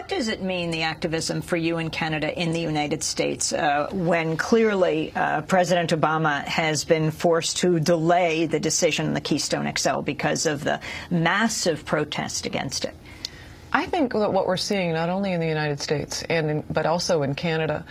does it mean, the activism for you in Canada, in the United States, when clearly President Obama has been forced to delay the decision on the Keystone XL because of the massive protest against it? I think that what we're seeing, not only in the United States, but also in Canada,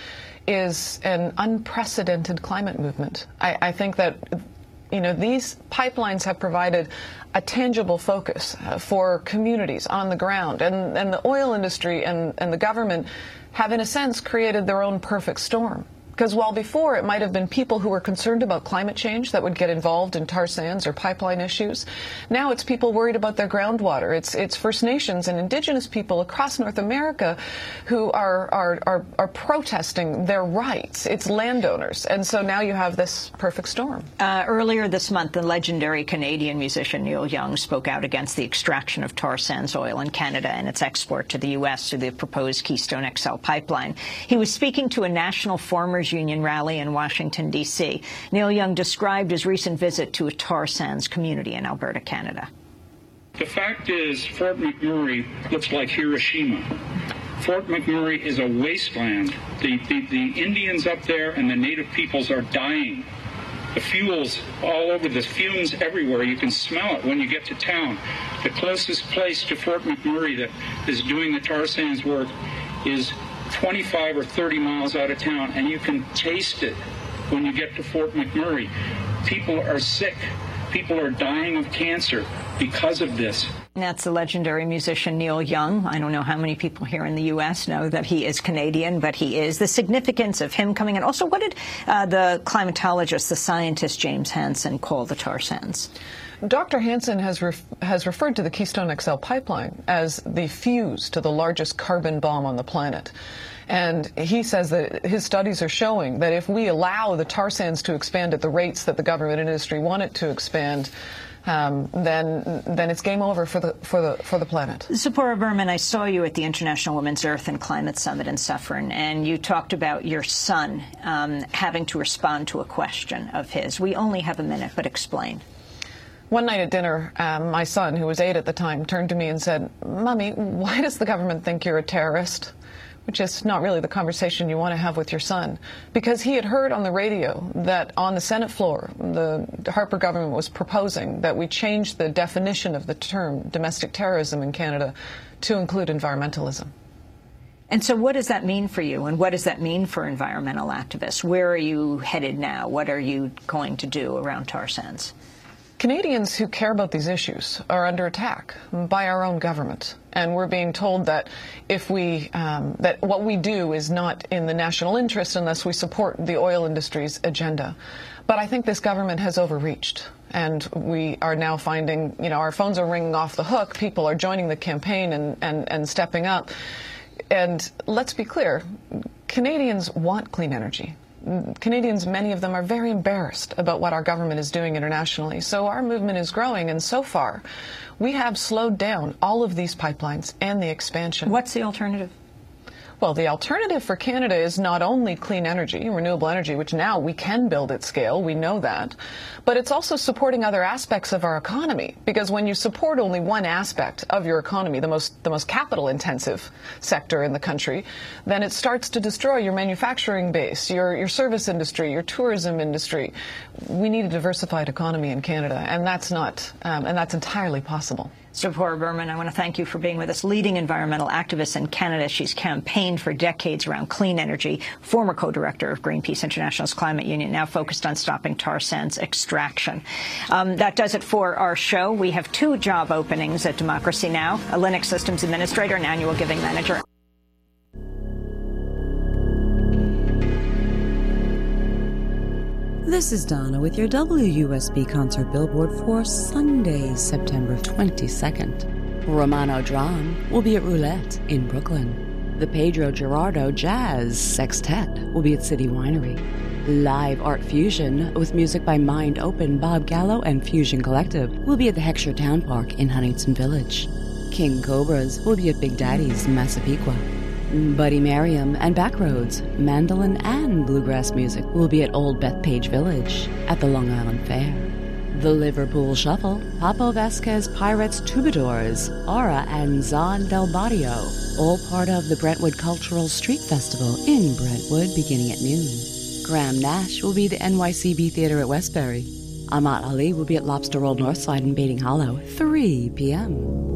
is an unprecedented climate movement. I think that, you know, these pipelines have provided a tangible focus for communities on the ground, and the oil industry and the government have, in a sense, created their own perfect storm. Because while before it might have been people who were concerned about climate change that would get involved in tar sands or pipeline issues, now it's people worried about their groundwater. It's First Nations and Indigenous people across North America who are protesting their rights. It's landowners. And so now you have this perfect storm. Earlier this month, the legendary Canadian musician Neil Young spoke out against the extraction of tar sands oil in Canada and its export to the U.S. through the proposed Keystone XL pipeline. He was speaking to a National Farmers Union rally in Washington, D.C. Neil Young described his recent visit to a tar sands community in Alberta, Canada. The fact is, Fort McMurray looks like Hiroshima. Fort McMurray is a wasteland. The Indians up there and the native peoples are dying. The fuels all over, the fumes everywhere. You can smell it when you get to town. The closest place to Fort McMurray that is doing the tar sands work is 25 or 30 miles out of town, and you can taste it when you get to Fort McMurray. People are sick. People are dying of cancer because of this. That's the legendary musician Neil Young. I don't know how many people here in the U.S. know that he is Canadian, but he is. The significance of him coming in. Also, what did the climatologist, the scientist James Hansen, call the tar sands? Dr. Hansen has referred to the Keystone XL pipeline as the fuse to the largest carbon bomb on the planet. And he says that his studies are showing that if we allow the tar sands to expand at the rates that the government and industry want it to expand, then it's game over for the planet. Zipporah Berman, I saw you at the International Women's Earth and Climate Summit in Suffern, and you talked about your son having to respond to a question of his. We only have a minute, but explain. One night at dinner, my son, who was 8 at the time, turned to me and said, "Mommy, why does the government think you're a terrorist?" Which is not really the conversation you want to have with your son. Because he had heard on the radio that on the Senate floor, the Harper government was proposing that we change the definition of the term domestic terrorism in Canada to include environmentalism. And so what does that mean for you, and what does that mean for environmental activists? Where are you headed now? What are you going to do around tar sands? Canadians who care about these issues are under attack by our own government, and we're being told that if we that what we do is not in the national interest unless we support the oil industry's agenda. But I think this government has overreached, and we are now finding, you know, our phones are ringing off the hook. People are joining the campaign and stepping up. And let's be clear, Canadians want clean energy. Canadians, many of them, are very embarrassed about what our government is doing internationally. So our movement is growing, and so far we have slowed down all of these pipelines and the expansion. What's the alternative? Well, the alternative for Canada is not only clean energy, renewable energy, which now we can build at scale, we know that, but it's also supporting other aspects of our economy. Because when you support only one aspect of your economy, the most capital-intensive sector in the country, then it starts to destroy your manufacturing base, your service industry, your tourism industry. We need a diversified economy in Canada, and that's not, and that's entirely possible. Zipporah Berman, I want to thank you for being with us. Leading environmental activist in Canada. She's campaigned for decades around clean energy. Former co-director of Greenpeace International's Climate Union, now focused on stopping tar sands extraction. That does it for our show. We have 2 job openings at Democracy Now!, a Linux systems administrator and annual giving manager. This is Donna with your WUSB concert billboard for Sunday, September 22nd. Romano Dran will be at Roulette in Brooklyn. The Pedro Gerardo Jazz Sextet will be at City Winery. Live Art Fusion with music by Mind Open, Bob Gallo, and Fusion Collective will be at the Heckscher Town Park in Huntington Village. King Cobras will be at Big Daddy's Massapequa. Buddy Merriam and Backroads, mandolin and bluegrass music will be at Old Bethpage Village at the Long Island Fair. The Liverpool Shuffle, Papo Vasquez Pirates Troubadours, Aura and Zon Del Barrio, all part of the Brentwood Cultural Street Festival in Brentwood beginning at noon. Graham Nash will be at the NYCB Theater at Westbury. Amat Ali will be at Lobster Roll Northside in Baiting Hollow, 3 p.m.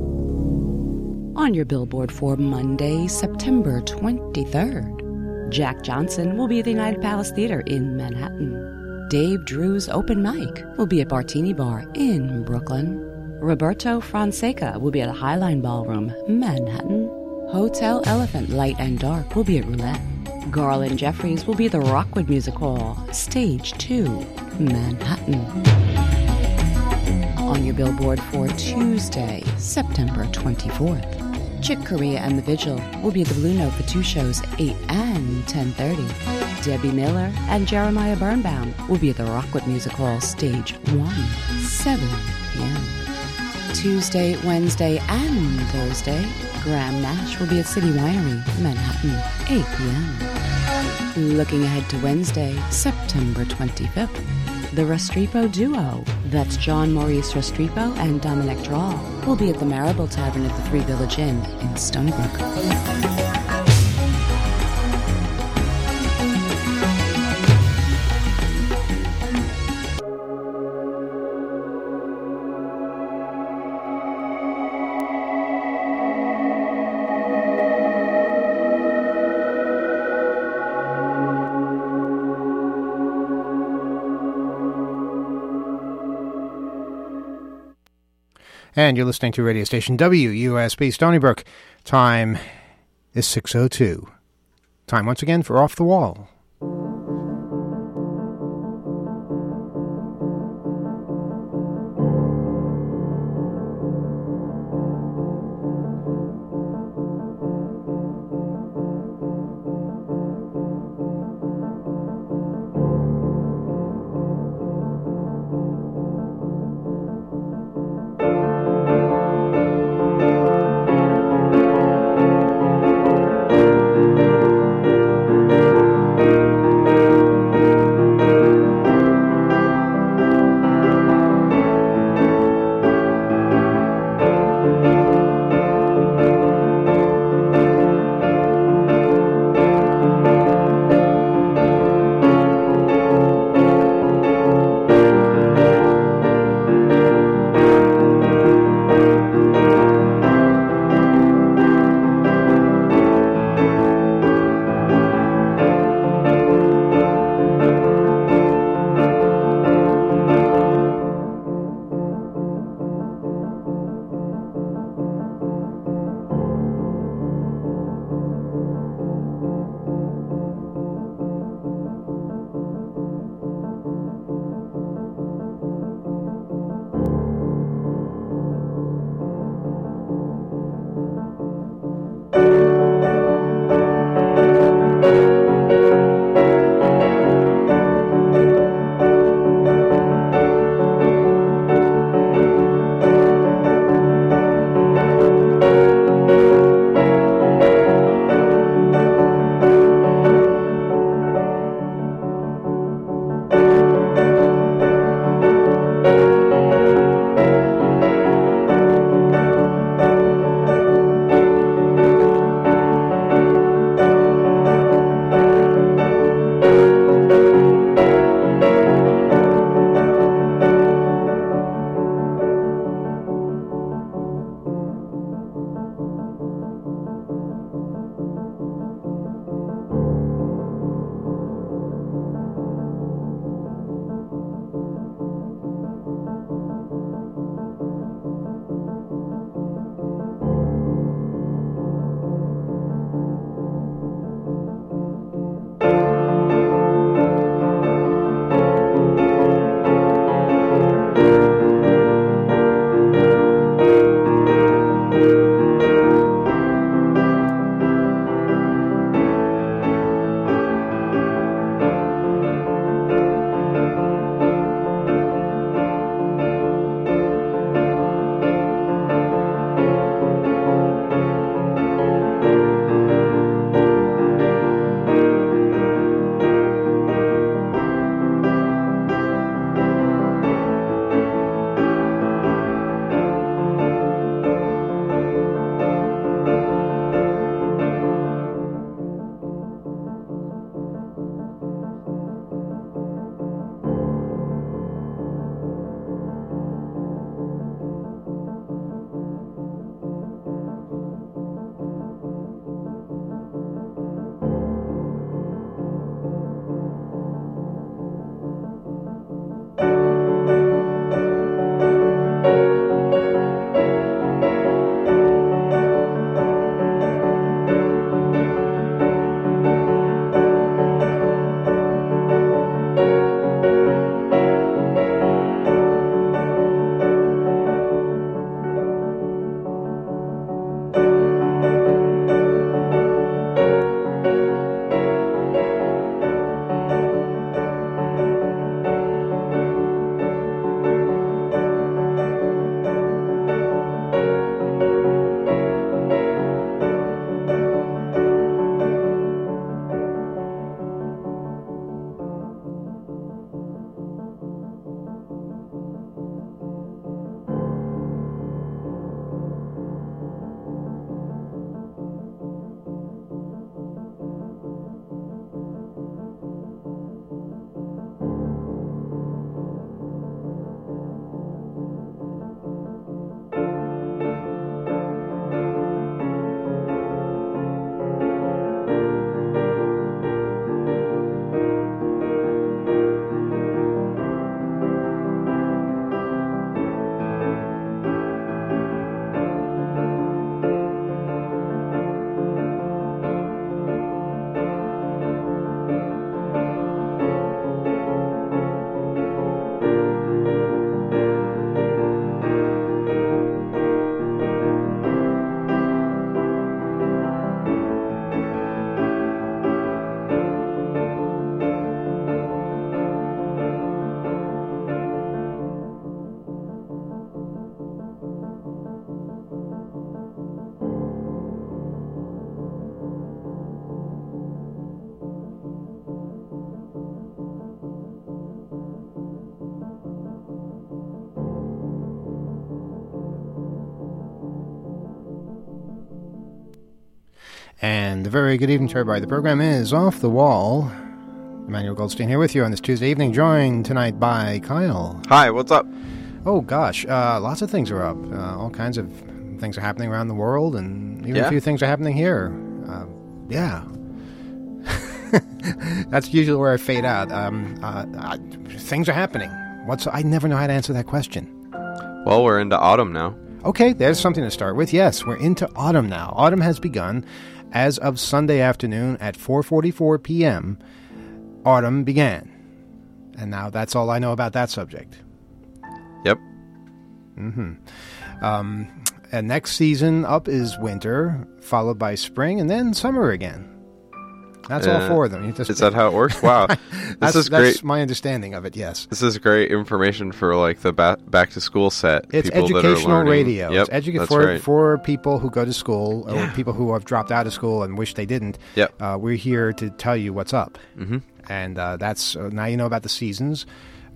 On your billboard for Monday, September 23rd, Jack Johnson will be at the United Palace Theater in Manhattan. Dave Drew's open mic will be at Bartini Bar in Brooklyn. Roberto Fonseca will be at the Highline Ballroom, Manhattan. Hotel Elephant Light and Dark will be at Roulette. Garland Jeffries will be at the Rockwood Music Hall, Stage 2, Manhattan. On your billboard for Tuesday, September 24th, Chick Corea and The Vigil will be at the Blue Note for 2 shows, 8 and 10:30. Debbie Miller and Jeremiah Birnbaum will be at the Rockwood Music Hall, Stage 1, 7 p.m. Tuesday, Wednesday, and Thursday, Graham Nash will be at City Winery, Manhattan, 8 p.m. Looking ahead to Wednesday, September 25th, the Restrepo Duo, that's John Maurice Restrepo and Dominic Draw, will be at the Marable Tavern at the Three Village Inn in Stony Brook. And you're listening to radio station WUSB Stony Brook. Time is 6:02. Time once again for Off the Wall. And a very good evening to everybody. The program is Off the Wall. Emmanuel Goldstein here with you on this Tuesday evening, joined tonight by Kyle. Hi, what's up? Oh, gosh. Lots of things are up. All kinds of things are happening around the world, and even a few things are happening here. Yeah. That's usually where I fade out. Things are happening. I never know how to answer that question. Well, we're into autumn now. Okay, there's something to start with. Yes, we're into autumn now. Autumn has begun. As of Sunday afternoon at 4:44 p.m., autumn began. And now that's all I know about that subject. Yep. And next season up is winter, followed by spring, and then summer again. That's all four of them. Is that how it works? Wow. That's great. That's my understanding of it, yes. This is great information for like the back-to-school set. It's people educational that are radio. Yep, it's for people who go to school or people who have dropped out of school and wish they didn't. Yep. We're here to tell you what's up. Mm-hmm. And that's now you know about the seasons.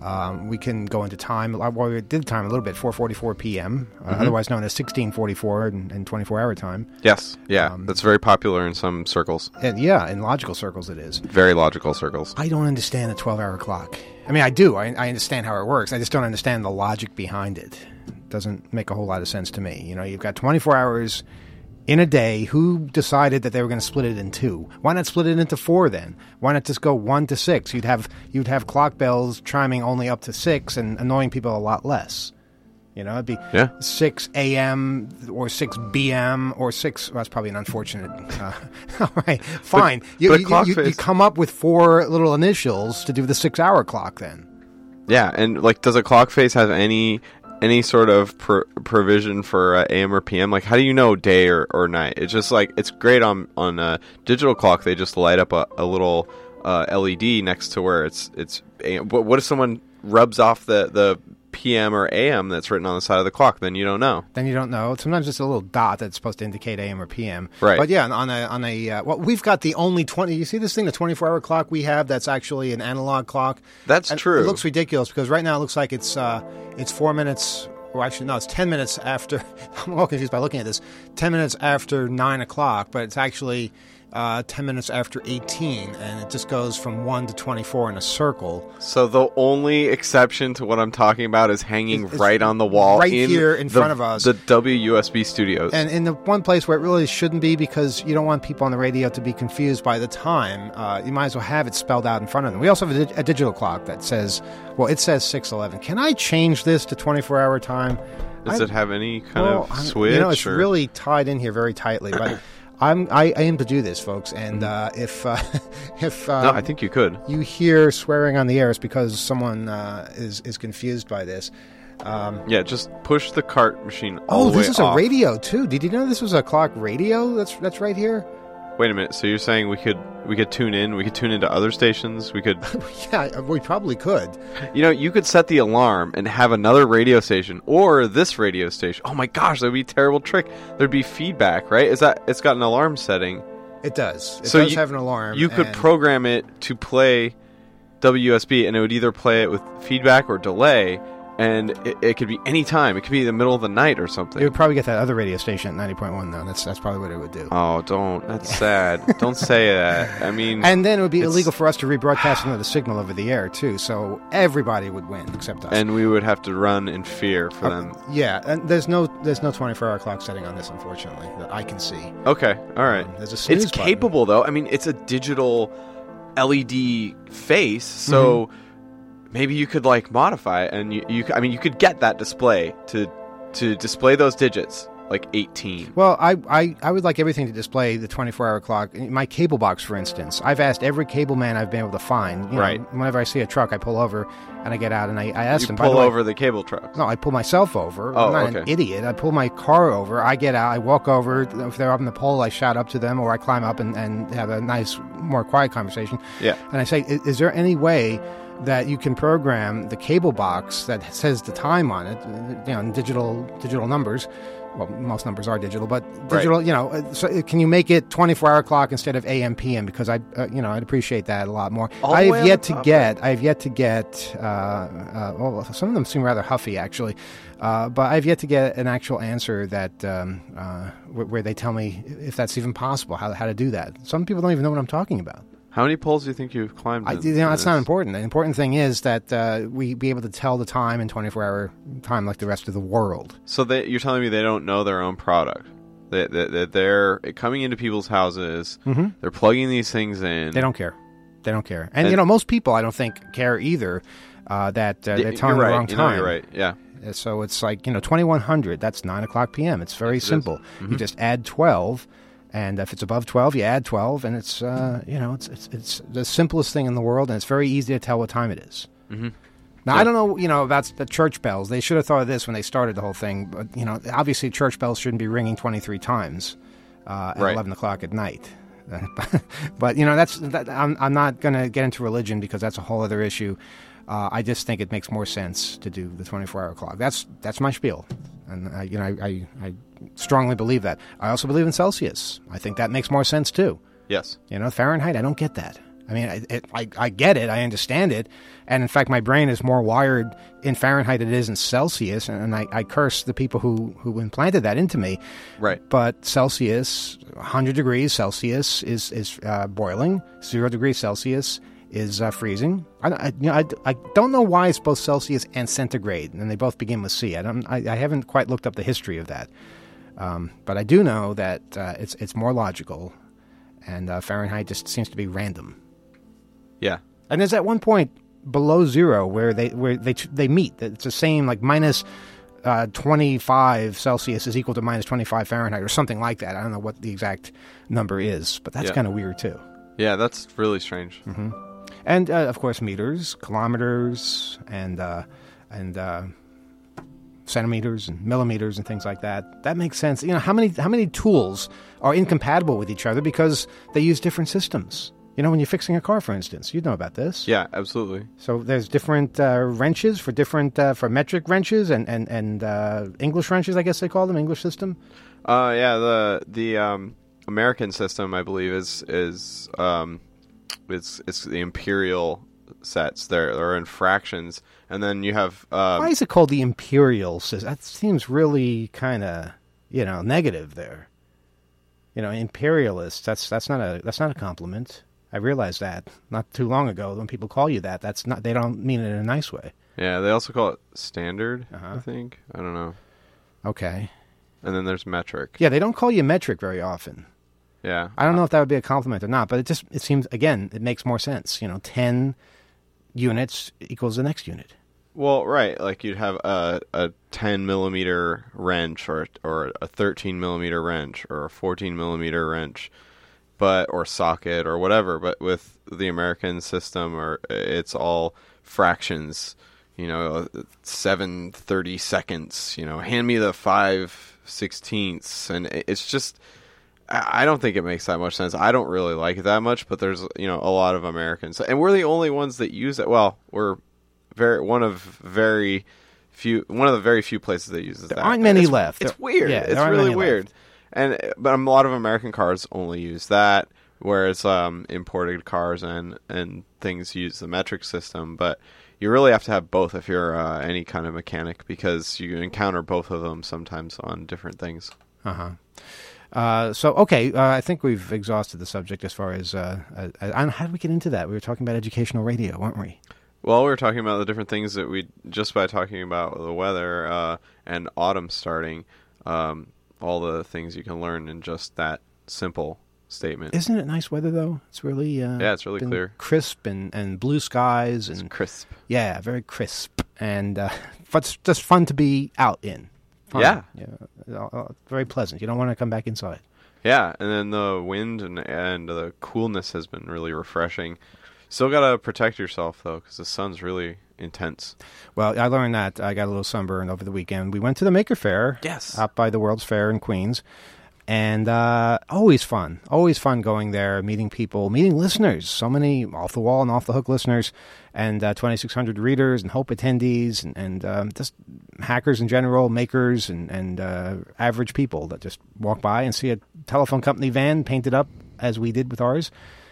We can go into time. Well, we did time a little bit, 4:44 p.m., otherwise known as 1644 and 24-hour time. Yes, yeah. That's very popular in some circles. And in logical circles it is. Very logical circles. I don't understand the 12-hour clock. I mean, I do. I understand how it works. I just don't understand the logic behind it. It doesn't make a whole lot of sense to me. You know, you've got 24 hours in a day. Who decided that they were going to split it in two? Why not split it into four then? Why not just go 1 to 6? You'd have clock bells chiming only up to 6 and annoying people a lot less. You know, it'd be 6 a.m. or 6 b.m. or 6. Well, that's probably an unfortunate. All right, fine. You come up with 4 little initials to do the 6-hour clock then. Yeah, and like, does a clock face have any sort of provision for AM or PM? Like, how do you know day or night? It's just like, it's great on a digital clock. They just light up a little LED next to where it's AM. But what if someone rubs off the PM or AM that's written on the side of the clock? Then you don't know. Sometimes it's a little dot that's supposed to indicate AM or PM. Right. But yeah, on a well, we've got the only 20. You see this thing, the 24-hour clock we have that's actually an analog clock. That's true. It looks ridiculous because right now it looks like it's 4 minutes. Well, actually, no, it's 10 minutes after. I'm all confused by looking at this. 10 minutes after 9 o'clock, but it's actually 10 minutes after 18, and it just goes from 1 to 24 in a circle. So the only exception to what I'm talking about is hanging right on the wall. Right here in front of us. The WUSB studios. And in the one place where it really shouldn't be, because you don't want people on the radio to be confused by the time, you might as well have it spelled out in front of them. We also have a digital clock that says, well, it says 6:11. Can I change this to 24-hour time? Does it have any kind of switch? You know, it's really tied in here very tightly, but I aim to do this, folks, and if no, I think you could. You hear swearing on the air, it's because someone is confused by this. Just push the cart machine all the way off. Oh, this is a radio too. Did you know this was a clock radio? That's right here. Wait a minute. So you're saying we could tune in? We could tune into other stations? We could. Yeah, we probably could. You know, you could set the alarm and have another radio station or this radio station. Oh my gosh, that'd be a terrible trick. There'd be feedback, right? It's got an alarm setting. It does. It does have an alarm. You could program it to play WUSB, and it would either play it with feedback or delay. And it could be any time. It could be in the middle of the night or something. It would probably get that other radio station at 90.1, though. That's probably what it would do. Oh, don't. That's sad. Don't say that. I mean... And then it would be illegal for us to rebroadcast another signal over the air, too. So everybody would win, except us. And we would have to run in fear for them. Yeah, and there's no 24-hour clock setting on this, unfortunately, that I can see. Okay, all right. There's a snooze button. Capable, though. I mean, it's a digital LED face, so... Mm-hmm. Maybe you could modify it, and you could get that display to display those digits like 18. Well, I would like everything to display the 24-hour clock. My cable box, for instance, I've asked every cable man I've been able to find. Right. Whenever I see a truck, I pull over and I get out and I ask them. You pull over the cable truck? No, I pull myself over. Oh, I'm not an idiot. I pull my car over. I get out. I walk over. If they're up in the pole, I shout up to them, or I climb up and have a nice, more quiet conversation. Yeah. And I say, is there any way that you can program the cable box that says the time on it, in digital numbers, well, most numbers are digital, but digital, so can you make it 24-hour clock instead of AM, PM? Because I'd appreciate that a lot more. I have yet to get, well, some of them seem rather huffy, actually, but I've yet to get an actual answer that, where they tell me if that's even possible, how to do that. Some people don't even know what I'm talking about. How many poles do you think you've climbed? That's not important. The important thing is that we be able to tell the time in 24-hour time like the rest of the world. So you're telling me they don't know their own product? That they're coming into people's houses, they're plugging these things in. They don't care. And most people, I don't think, care either that they're telling the wrong time. You're right, yeah. So it's like, 2100, that's 9 o'clock p.m. It's very simple. You just add 12. And if it's above 12, you add 12, and it's it's the simplest thing in the world, and it's very easy to tell what time it is. Mm-hmm. Now, I don't know, about the church bells. They should have thought of this when they started the whole thing, but, obviously church bells shouldn't be ringing 23 times at 11 o'clock at night. But, I'm not going to get into religion because that's a whole other issue. I just think it makes more sense to do the 24-hour clock. That's my spiel. And, I strongly believe that. I also believe in Celsius. I think that makes more sense, too. Yes. Fahrenheit, I don't get that. I mean, I get it. I understand it. And, in fact, my brain is more wired in Fahrenheit than it is in Celsius. And I curse the people who implanted that into me. Right. But Celsius, 100 degrees Celsius is boiling. 0 degrees Celsius is freezing. I don't know why it's both Celsius and centigrade, and they both begin with C. I haven't quite looked up the history of that. But I do know that it's more logical, and Fahrenheit just seems to be random. Yeah. And there's at one point below 0 where they meet. It's the same, like minus 25 Celsius is equal to minus 25 Fahrenheit or something like that. I don't know what the exact number is, but that's kind of weird too. Yeah, that's really strange. Mm-hmm. And of course, meters, kilometers, and centimeters and millimeters and things like that. That makes sense. How many tools are incompatible with each other because they use different systems? When you're fixing a car, for instance, you'd know about this. Yeah, absolutely. So there's different wrenches for for metric wrenches and English wrenches, I guess they call them, English system. Yeah, the American system, I believe, is it's the imperial sets. They're in fractions, and then you have. Why is it called the imperial system? That seems really kind of negative there. Imperialist. That's not a compliment. I realized that not too long ago. When people call you that, that's not. They don't mean it in a nice way. Yeah, they also call it standard. I think. I don't know. Okay. And then there's metric. Yeah, they don't call you metric very often. Yeah. I don't know if that would be a compliment or not, but it seems, again, it makes more sense. 10 units equals the next unit. Well, right. Like you'd have a 10 millimeter wrench or a 13 millimeter wrench or a 14 millimeter wrench, or socket or whatever. But with the American system, it's all fractions. 7/30 seconds. Hand me the 5/16, and it's just. I don't think it makes that much sense. I don't really like it that much, but there's a lot of Americans, and we're the only ones that use it. Well, we're one of the very few places that uses that. There aren't many left. It's weird. Yeah, it's really weird. But a lot of American cars only use that, whereas imported cars and things use the metric system. But you really have to have both if you're any kind of mechanic, because you encounter both of them sometimes on different things. Uh-huh. I think we've exhausted the subject as far as how did we get into that? We were talking about educational radio, weren't we? Well, we were talking about the different things that just by talking about the weather and autumn starting, all the things you can learn in just that simple statement. Isn't it nice weather, though? It's really it's really clear, crisp, and blue skies, and it's crisp. Yeah, very crisp, and it's just fun to be out in. Fun. Yeah. Very pleasant. You don't want to come back inside. Yeah, and then the wind and the coolness has been really refreshing. Still got to protect yourself, though, because the sun's really intense. Well, I learned that. I got a little sunburn over the weekend. We went to the Maker Faire. Yes. Out by the World's Fair in Queens. And always fun going there, meeting people, meeting listeners, so many off-the-wall and off-the-hook listeners, and 2,600 readers and Hope attendees, and just hackers in general, makers, and average people that just walk by and see a telephone company van painted up as we did with ours.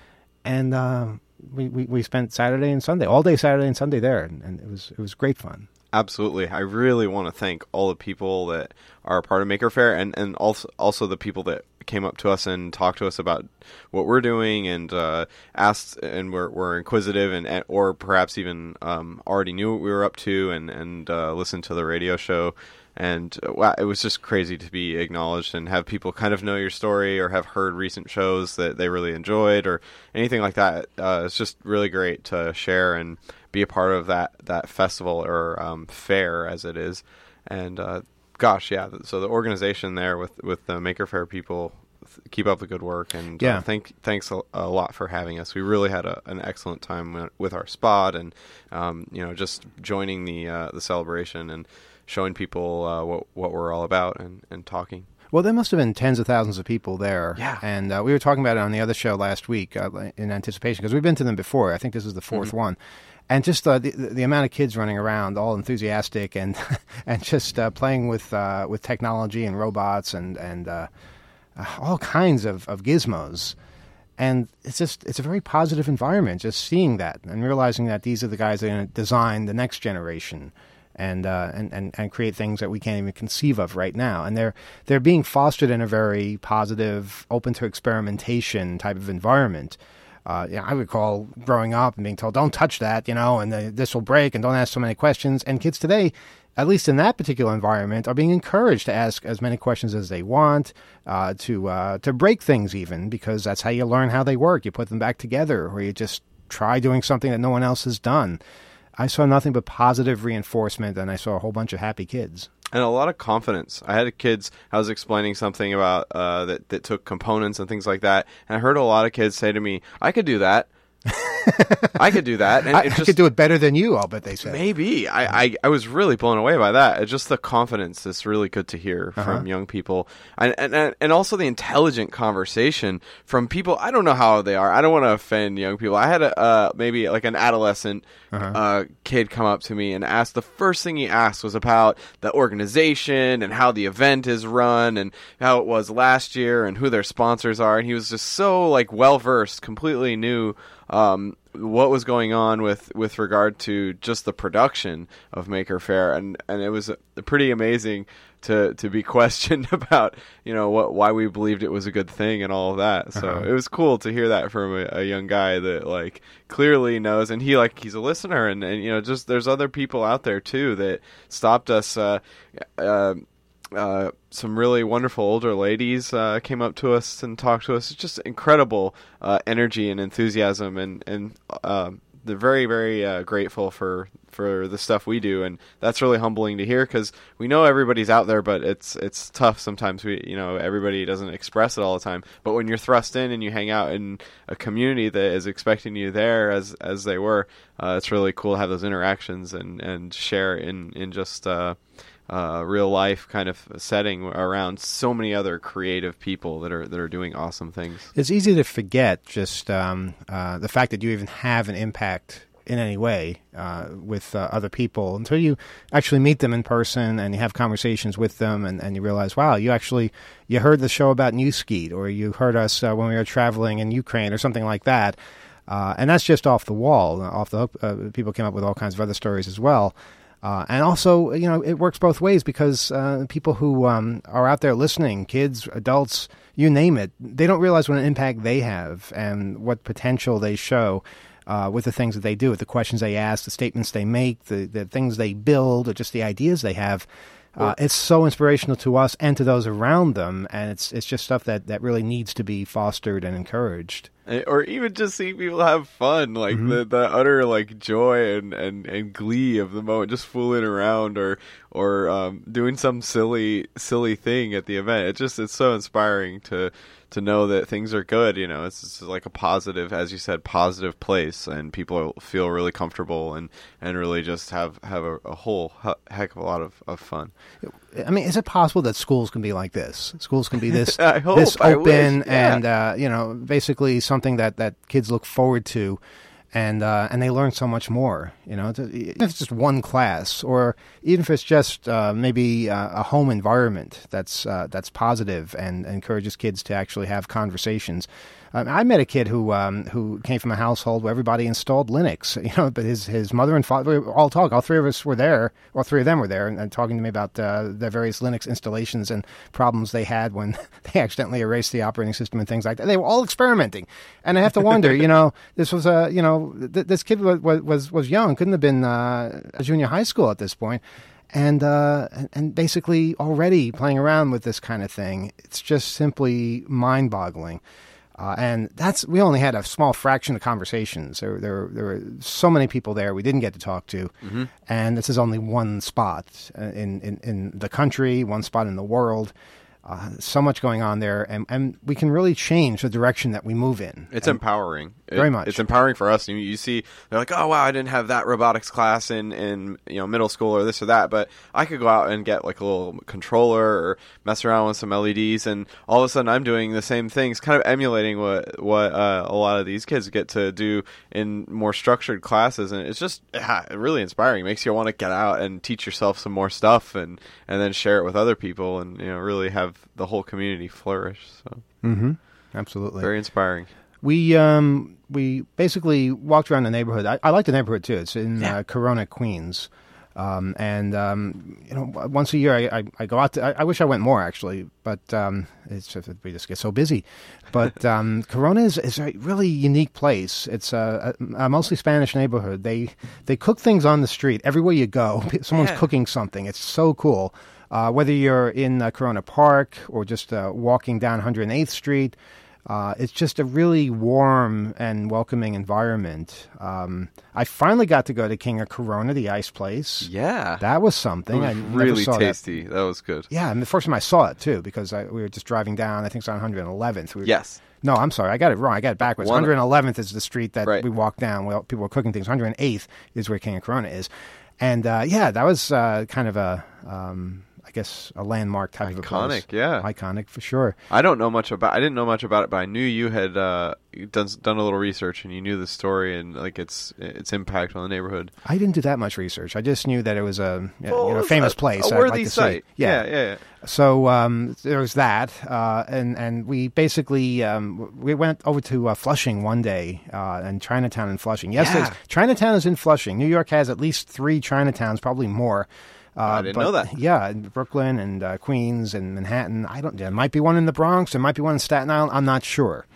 And we spent Saturday and Sunday, all day Saturday and Sunday there, and it was great fun. Absolutely. I really want to thank all the people that are a part of Maker Faire, and also the people that came up to us and talked to us about what we're doing, and asked, and were inquisitive, and or perhaps even already knew what we were up to, and listened to the radio show. And wow, it was just crazy to be acknowledged and have people kind of know your story or have heard recent shows that they really enjoyed or anything like that. It's just really great to share and be a part of that festival or fair as it is. And gosh, yeah. So the organization there with the Maker Faire people, keep up the good work, and thanks a lot for having us. We really had an excellent time with our spot, and just joining the celebration and showing people what we're all about and talking. Well, there must have been tens of thousands of people there. Yeah. And we were talking about it on the other show last week in anticipation, because we've been to them before. I think this is the fourth one. And just the amount of kids running around, all enthusiastic and and just playing with technology and robots and all kinds of gizmos. And it's a very positive environment, just seeing that and realizing that these are the guys that are going to design the next generation. And create things that we can't even conceive of right now. And they're being fostered in a very positive, open to experimentation type of environment. I recall growing up and being told, don't touch that, and this will break, and don't ask so many questions. And kids today, at least in that particular environment, are being encouraged to ask as many questions as they want, to break things even, because that's how you learn how they work. You put them back together, or you just try doing something that no one else has done. I saw nothing but positive reinforcement, and I saw a whole bunch of happy kids. And a lot of confidence. I had kids, I was explaining something about that took components and things like that, and I heard a lot of kids say to me, I could do that. I could do that. And I could do it better than you, I'll bet they said. Maybe. I was really blown away by that. It's just the confidence is really good to hear from young people. And also the intelligent conversation from people. I don't know how they are. I don't want to offend young people. I had maybe like an adolescent kid come up to me and ask. The first thing he asked was about the organization and how the event is run and how it was last year and who their sponsors are. And he was just so well-versed, completely knew what was going on with regard to just the production of Maker Faire, and it was pretty amazing to be questioned about why we believed it was a good thing and all of that. So it was cool to hear that from a young guy that clearly knows, and he's a listener, and just there's other people out there too that stopped us. Some really wonderful older ladies came up to us and talked to us. It's just incredible energy and enthusiasm, and they're very, very grateful for the stuff we do, and that's really humbling to hear, because we know everybody's out there, but it's tough sometimes. Everybody doesn't express it all the time. But when you're thrust in and you hang out in a community that is expecting you there as they were, it's really cool to have those interactions and share in just real life kind of setting around so many other creative people that are doing awesome things. It's easy to forget just the fact that you even have an impact in any way with other people until you actually meet them in person and you have conversations with them, and you realize, wow, you heard the show about Newskeet, or you heard us when we were traveling in Ukraine or something like that. And that's just off the wall. Off the hook, people came up with all kinds of other stories as well. And also, it works both ways, because people who are out there listening, kids, adults, you name it, they don't realize what an impact they have and what potential they show with the things that they do, with the questions they ask, the statements they make, the things they build, or just the ideas they have. It's so inspirational to us and to those around them, and it's just stuff that really needs to be fostered and encouraged. Or even just seeing people have fun, the utter joy and glee of the moment, just fooling around or doing some silly thing at the event. It's so inspiring to to know that things are good. You know, it's like a positive, as you said, positive place, and people feel really comfortable and really just have a whole heck of a lot of fun. I mean, is it possible that schools can be like this? Schools can be this this open and you know, basically something that kids look forward to. And they learn so much more, you know. Even if it's just one class, or even if it's just maybe a home environment that's positive and encourages kids to actually have conversations. I met a kid who came from a household where everybody installed Linux, you know. But his mother and father all talk. All three of us were there, or three of them were there, and talking to me about their various Linux installations and problems they had when they accidentally erased the operating system and things like that. They were all experimenting, and I have to wonder, you know, this was this kid was young, couldn't have been a junior high school at this point. And basically already playing around with this kind of thing. It's just simply mind-boggling. And we only had a small fraction of conversations. There were so many people there we didn't get to talk to. Mm-hmm. And this is only one spot in the country, one spot in the world. So much going on there, and we can really change the direction that we move in. It's empowering. Very much. It's empowering for us. You see, they're like, oh, wow, I didn't have that robotics class in middle school or this or that, but I could go out and get like a little controller or mess around with some LEDs, and all of a sudden I'm doing the same things, kind of emulating what a lot of these kids get to do in more structured classes, and it's just really inspiring. It makes you want to get out and teach yourself some more stuff, and then share it with other people, and really have the whole community flourish. So, absolutely, very inspiring. We basically walked around the neighborhood. I like the neighborhood too. It's in Corona, Queens, and once a year I go out. I wish I went more actually, but it's just we just get so busy. But Corona is a really unique place. It's a mostly Spanish neighborhood. They cook things on the street everywhere you go. Someone's cooking something. It's so cool. Whether you're in Corona Park or just walking down 108th Street, it's just a really warm and welcoming environment. I finally got to go to King of Corona, the ice place. Yeah. That was something. It was really tasty. That was good. Yeah, and the first time I saw it, too, because we were just driving down, I think it's on 111th. Yes. No, I'm sorry. I got it wrong. I got it backwards. 111th is the street that we walked down. Well, people were cooking things. 108th is where King of Corona is. And, that was kind of I guess a landmark type of a place. Iconic, yeah. Iconic for sure. I didn't know much about it, but I knew you had done a little research and you knew the story and like its impact on the neighborhood. I didn't do that much research. I just knew that it was a famous place. A worthy site. Yeah. So there was that, and we basically we went over to Flushing one day, and Chinatown in Flushing. Yes, Chinatown is in Flushing. New York has at least 3 Chinatowns, probably more. I didn't know that. Yeah, in Brooklyn and Queens and Manhattan. There might be one in the Bronx. There might be one in Staten Island. I'm not sure.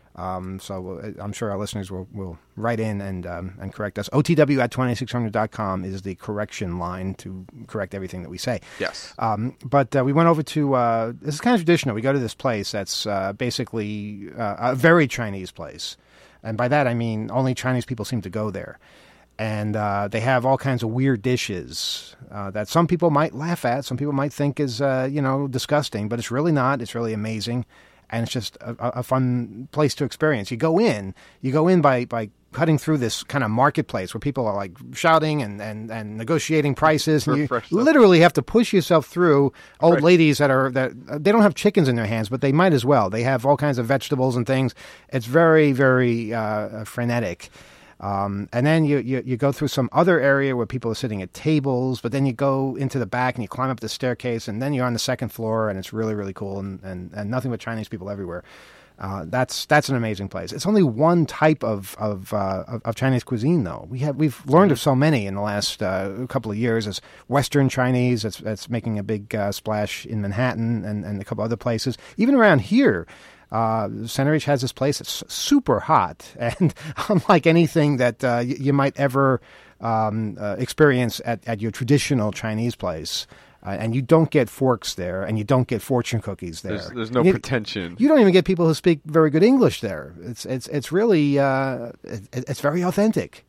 So I'm sure our listeners will write in and correct us. OTW at 2600.com is the correction line to correct everything that we say. Yes. But we went over to, this is kind of traditional. We go to this place that's basically a very Chinese place. And by that I mean only Chinese people seem to go there. And they have all kinds of weird dishes that some people might laugh at, some people might think is, disgusting, but it's really not. It's really amazing, and it's just a fun place to experience. You go in by cutting through this kind of marketplace where people are like shouting and negotiating prices. And you literally have to push yourself through old ladies that they don't have chickens in their hands, but they might as well. They have all kinds of vegetables and things. It's very, very frenetic. And then you go through some other area where people are sitting at tables, but then you go into the back and you climb up the staircase, and then you're on the second floor, and it's really, really cool, and nothing but Chinese people everywhere. That's an amazing place. It's only one type of Chinese cuisine, though. We've learned of so many in the last couple of years. As Western Chinese, that's making a big splash in Manhattan and a couple other places, even around here. Center Ridge has this place that's super hot, and unlike anything that you might ever experience at your traditional Chinese place. And you don't get forks there, and you don't get fortune cookies there. There's no pretension. You don't even get people who speak very good English there. It's really it's very authentic.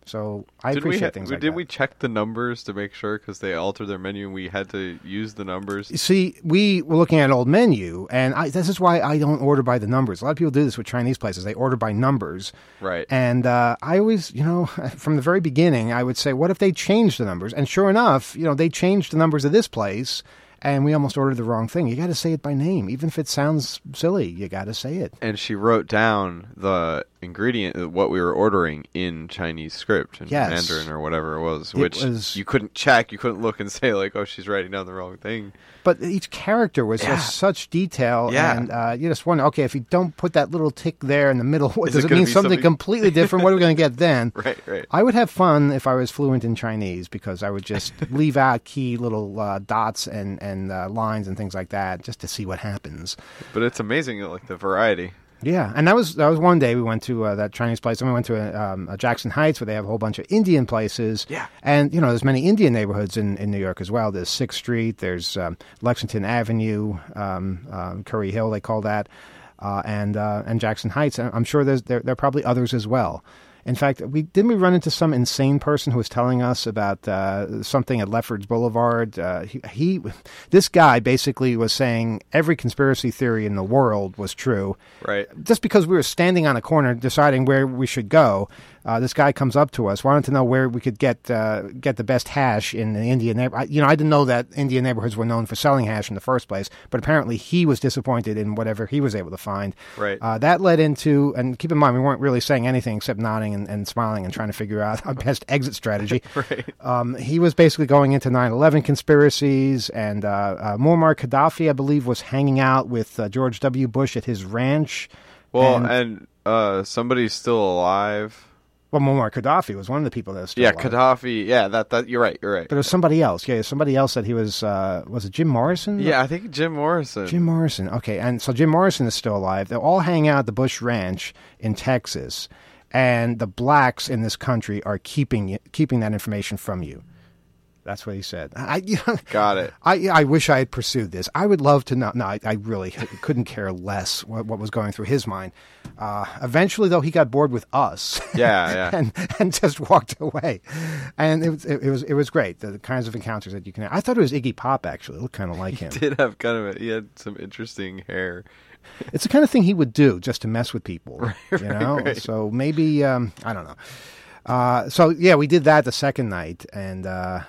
So I appreciate things like that. Did we check the numbers to make sure, because they altered their menu and we had to use the numbers? See, we were looking at an old menu, and this is why I don't order by the numbers. A lot of people do this with Chinese places. They order by numbers. Right. And I always, from the very beginning, I would say, what if they changed the numbers? And sure enough, they changed the numbers of this place, and we almost ordered the wrong thing. You got to say it by name. Even if it sounds silly, you got to say it. And she wrote down the ingredient, what we were ordering, in Chinese script, in Mandarin or whatever it was, which you couldn't check. You couldn't look and say, like, oh, she's writing down the wrong thing. But each character was just such detail, and you just wonder, okay, if you don't put that little tick there in the middle, does it mean something completely different? What are we going to get then? Right. I would have fun if I was fluent in Chinese, because I would just leave out key little dots and lines and things like that just to see what happens. But it's amazing, like, the variety. Yeah, and that was one day we went to that Chinese place, and we went to Jackson Heights, where they have a whole bunch of Indian places. Yeah. And, there's many Indian neighborhoods in New York as well. There's 6th Street, there's Lexington Avenue, Curry Hill, they call that, and Jackson Heights. And I'm sure there are probably others as well. In fact, didn't we run into some insane person who was telling us about something at Lefferts Boulevard? This guy basically was saying every conspiracy theory in the world was true. Right. Just because we were standing on a corner deciding where we should go, this guy comes up to us, wanted to know where we could get the best hash in the Indian neighborhood. I didn't know that Indian neighborhoods were known for selling hash in the first place, but apparently he was disappointed in whatever he was able to find. Right. That led into, and keep in mind, we weren't really saying anything except nodding and smiling and trying to figure out our best exit strategy. Right. He was basically going into 9/11 conspiracies, and Muammar Gaddafi, I believe, was hanging out with George W. Bush at his ranch. Well, and somebody's still alive. Well, Muammar Gaddafi was one of the people that was still alive. Gaddafi. Yeah, that you're right. But it was somebody else. Yeah, somebody else that he was it Jim Morrison? Yeah, I think Jim Morrison. Jim Morrison. Okay, and so Jim Morrison is still alive. They're all hanging out at the Bush Ranch in Texas, and the blacks in this country are keeping that information from you. That's what he said. Got it. I wish I had pursued this. I would love to know. No, I really couldn't care less what was going through his mind. Eventually, though, he got bored with us. Yeah. and just walked away. And it was great. The kinds of encounters that you can have. I thought it was Iggy Pop, actually. It looked kind of like him. He did have he had some interesting hair. It's the kind of thing he would do just to mess with people. Right. So maybe, I don't know. So, yeah, we did that the second night, and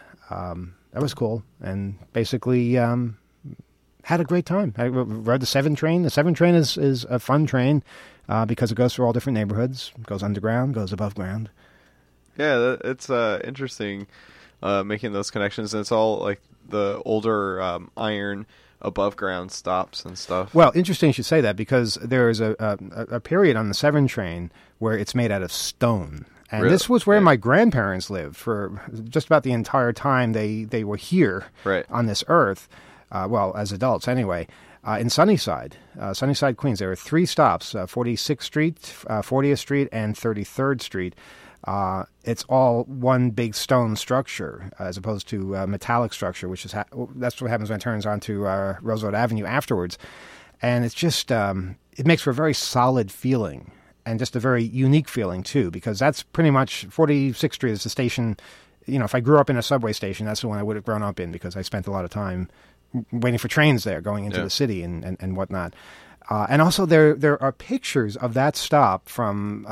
that was cool, and basically had a great time. I rode the 7 train. The 7 train is a fun train because it goes through all different neighborhoods. It goes underground, goes above ground. Yeah, it's interesting making those connections, and it's all like the older iron above ground stops and stuff. Well, interesting you should say that, because there is a period on the 7 train where it's made out of stone. And really? This was where my grandparents lived for just about the entire time they were here on this earth, as adults anyway, in Sunnyside, Queens. There were 3 stops, 46th Street, 40th Street, and 33rd Street. It's all one big stone structure as opposed to metallic structure, which is that's what happens when it turns onto Roosevelt Avenue afterwards. And it's just, it makes for a very solid feeling. And just a very unique feeling, too, because that's pretty much 46th Street is the station. If I grew up in a subway station, that's the one I would have grown up in, because I spent a lot of time waiting for trains there, going into the city and whatnot. And also there are pictures of that stop from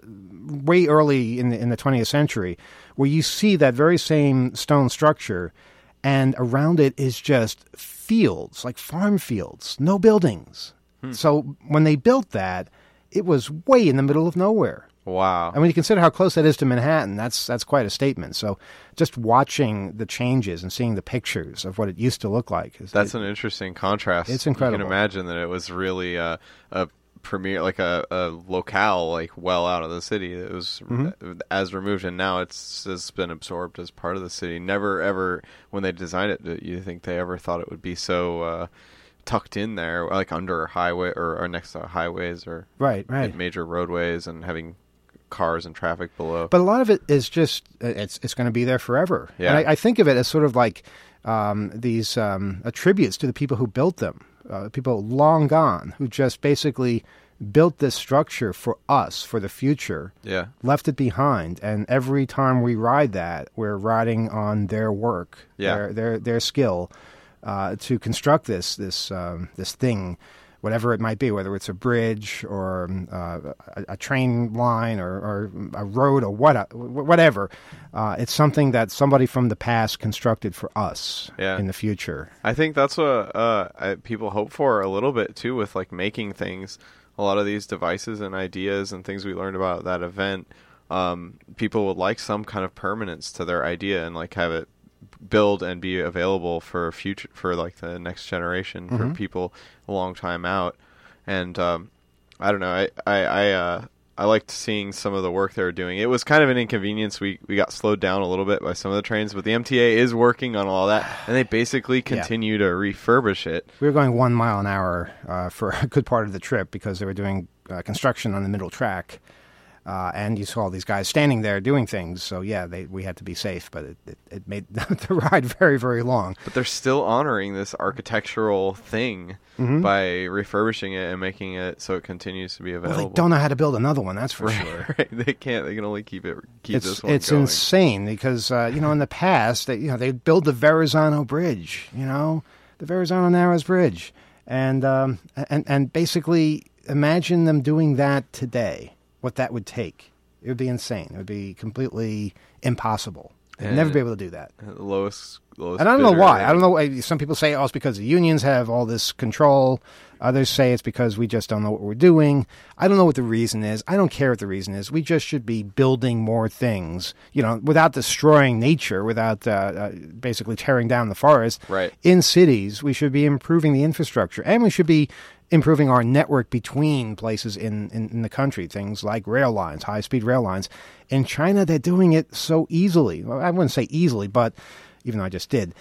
way early in the 20th century where you see that very same stone structure, and around it is just fields, like farm fields, no buildings. So when they built that, it was way in the middle of nowhere. Wow. And when you consider how close that is to Manhattan, that's quite a statement. So just watching the changes and seeing the pictures of what it used to look like. That's an interesting contrast. It's incredible. You can imagine that it was really a premier, like a locale, like well out of the city. It was as removed, and now it's been absorbed as part of the city. Never ever, when they designed it, do you think they ever thought it would be so tucked in there, like under a highway or next to highways or right major roadways, and having cars and traffic below. But a lot of it is just it's going to be there forever. Yeah. And I think of it as sort of like these tributes to the people who built them, people long gone, who just basically built this structure for us, for the future, Yeah. left it behind, and every time we ride that, we're riding on their work, Yeah. their skill to construct this thing, whatever it might be, whether it's a bridge or a train line or a road or whatever. It's something that somebody from the past constructed for us in the future. I think that's what people hope for a little bit too, with like making things. A lot of these devices and ideas and things we learned about at that event, people would like some kind of permanence to their idea and like have it build and be available for future, for like the next generation, for people a long time out. And I don't know, I liked seeing some of the work they were doing. It was kind of an inconvenience. We got slowed down a little bit by some of the trains, but the MTA is working on all that, and they basically continue to refurbish it. We were going 1 mile an hour for a good part of the trip because they were doing construction on the middle track. And you saw all these guys standing there doing things. So, yeah, we had to be safe, but it made the ride very, very long. But they're still honoring this architectural thing by refurbishing it and making it so it continues to be available. Well, they don't know how to build another one, that's for sure. Right. They can't. They can only keep this one It's going. insane because, in the past, they build the Verrazano Bridge, the Verrazano Narrows Bridge. And basically, imagine them doing that today. What that would take. It would be insane. It would be completely impossible. They'd never be able to do that. Lowest and I don't know why. I don't know. Some people say, it's because the unions have all this control. Others say it's because we just don't know what we're doing. I don't know what the reason is. I don't care what the reason is. We just should be building more things, without destroying nature, without basically tearing down the forest. Right. In cities, we should be improving the infrastructure, and we should be improving our network between places in the country, things like rail lines, high-speed rail lines. In China, they're doing it so easily. Well, I wouldn't say easily, but even though I just did,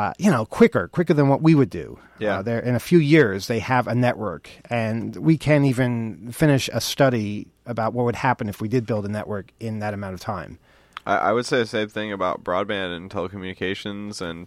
quicker than what we would do. Yeah. In a few years, they have a network, and we can't even finish a study about what would happen if we did build a network in that amount of time. I would say the same thing about broadband and telecommunications and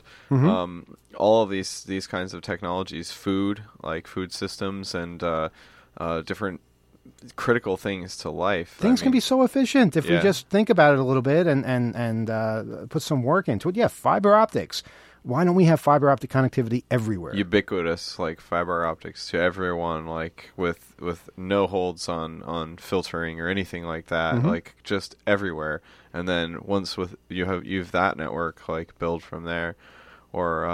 all of these kinds of technologies, food systems and different critical things to life. Things can be so efficient if we just think about it a little bit and put some work into it. Yeah, fiber optics. Why don't we have fiber optic connectivity everywhere? Ubiquitous, like fiber optics to everyone, like with no holds on filtering or anything like that, like just everywhere. And then once you have that network, like build from there, or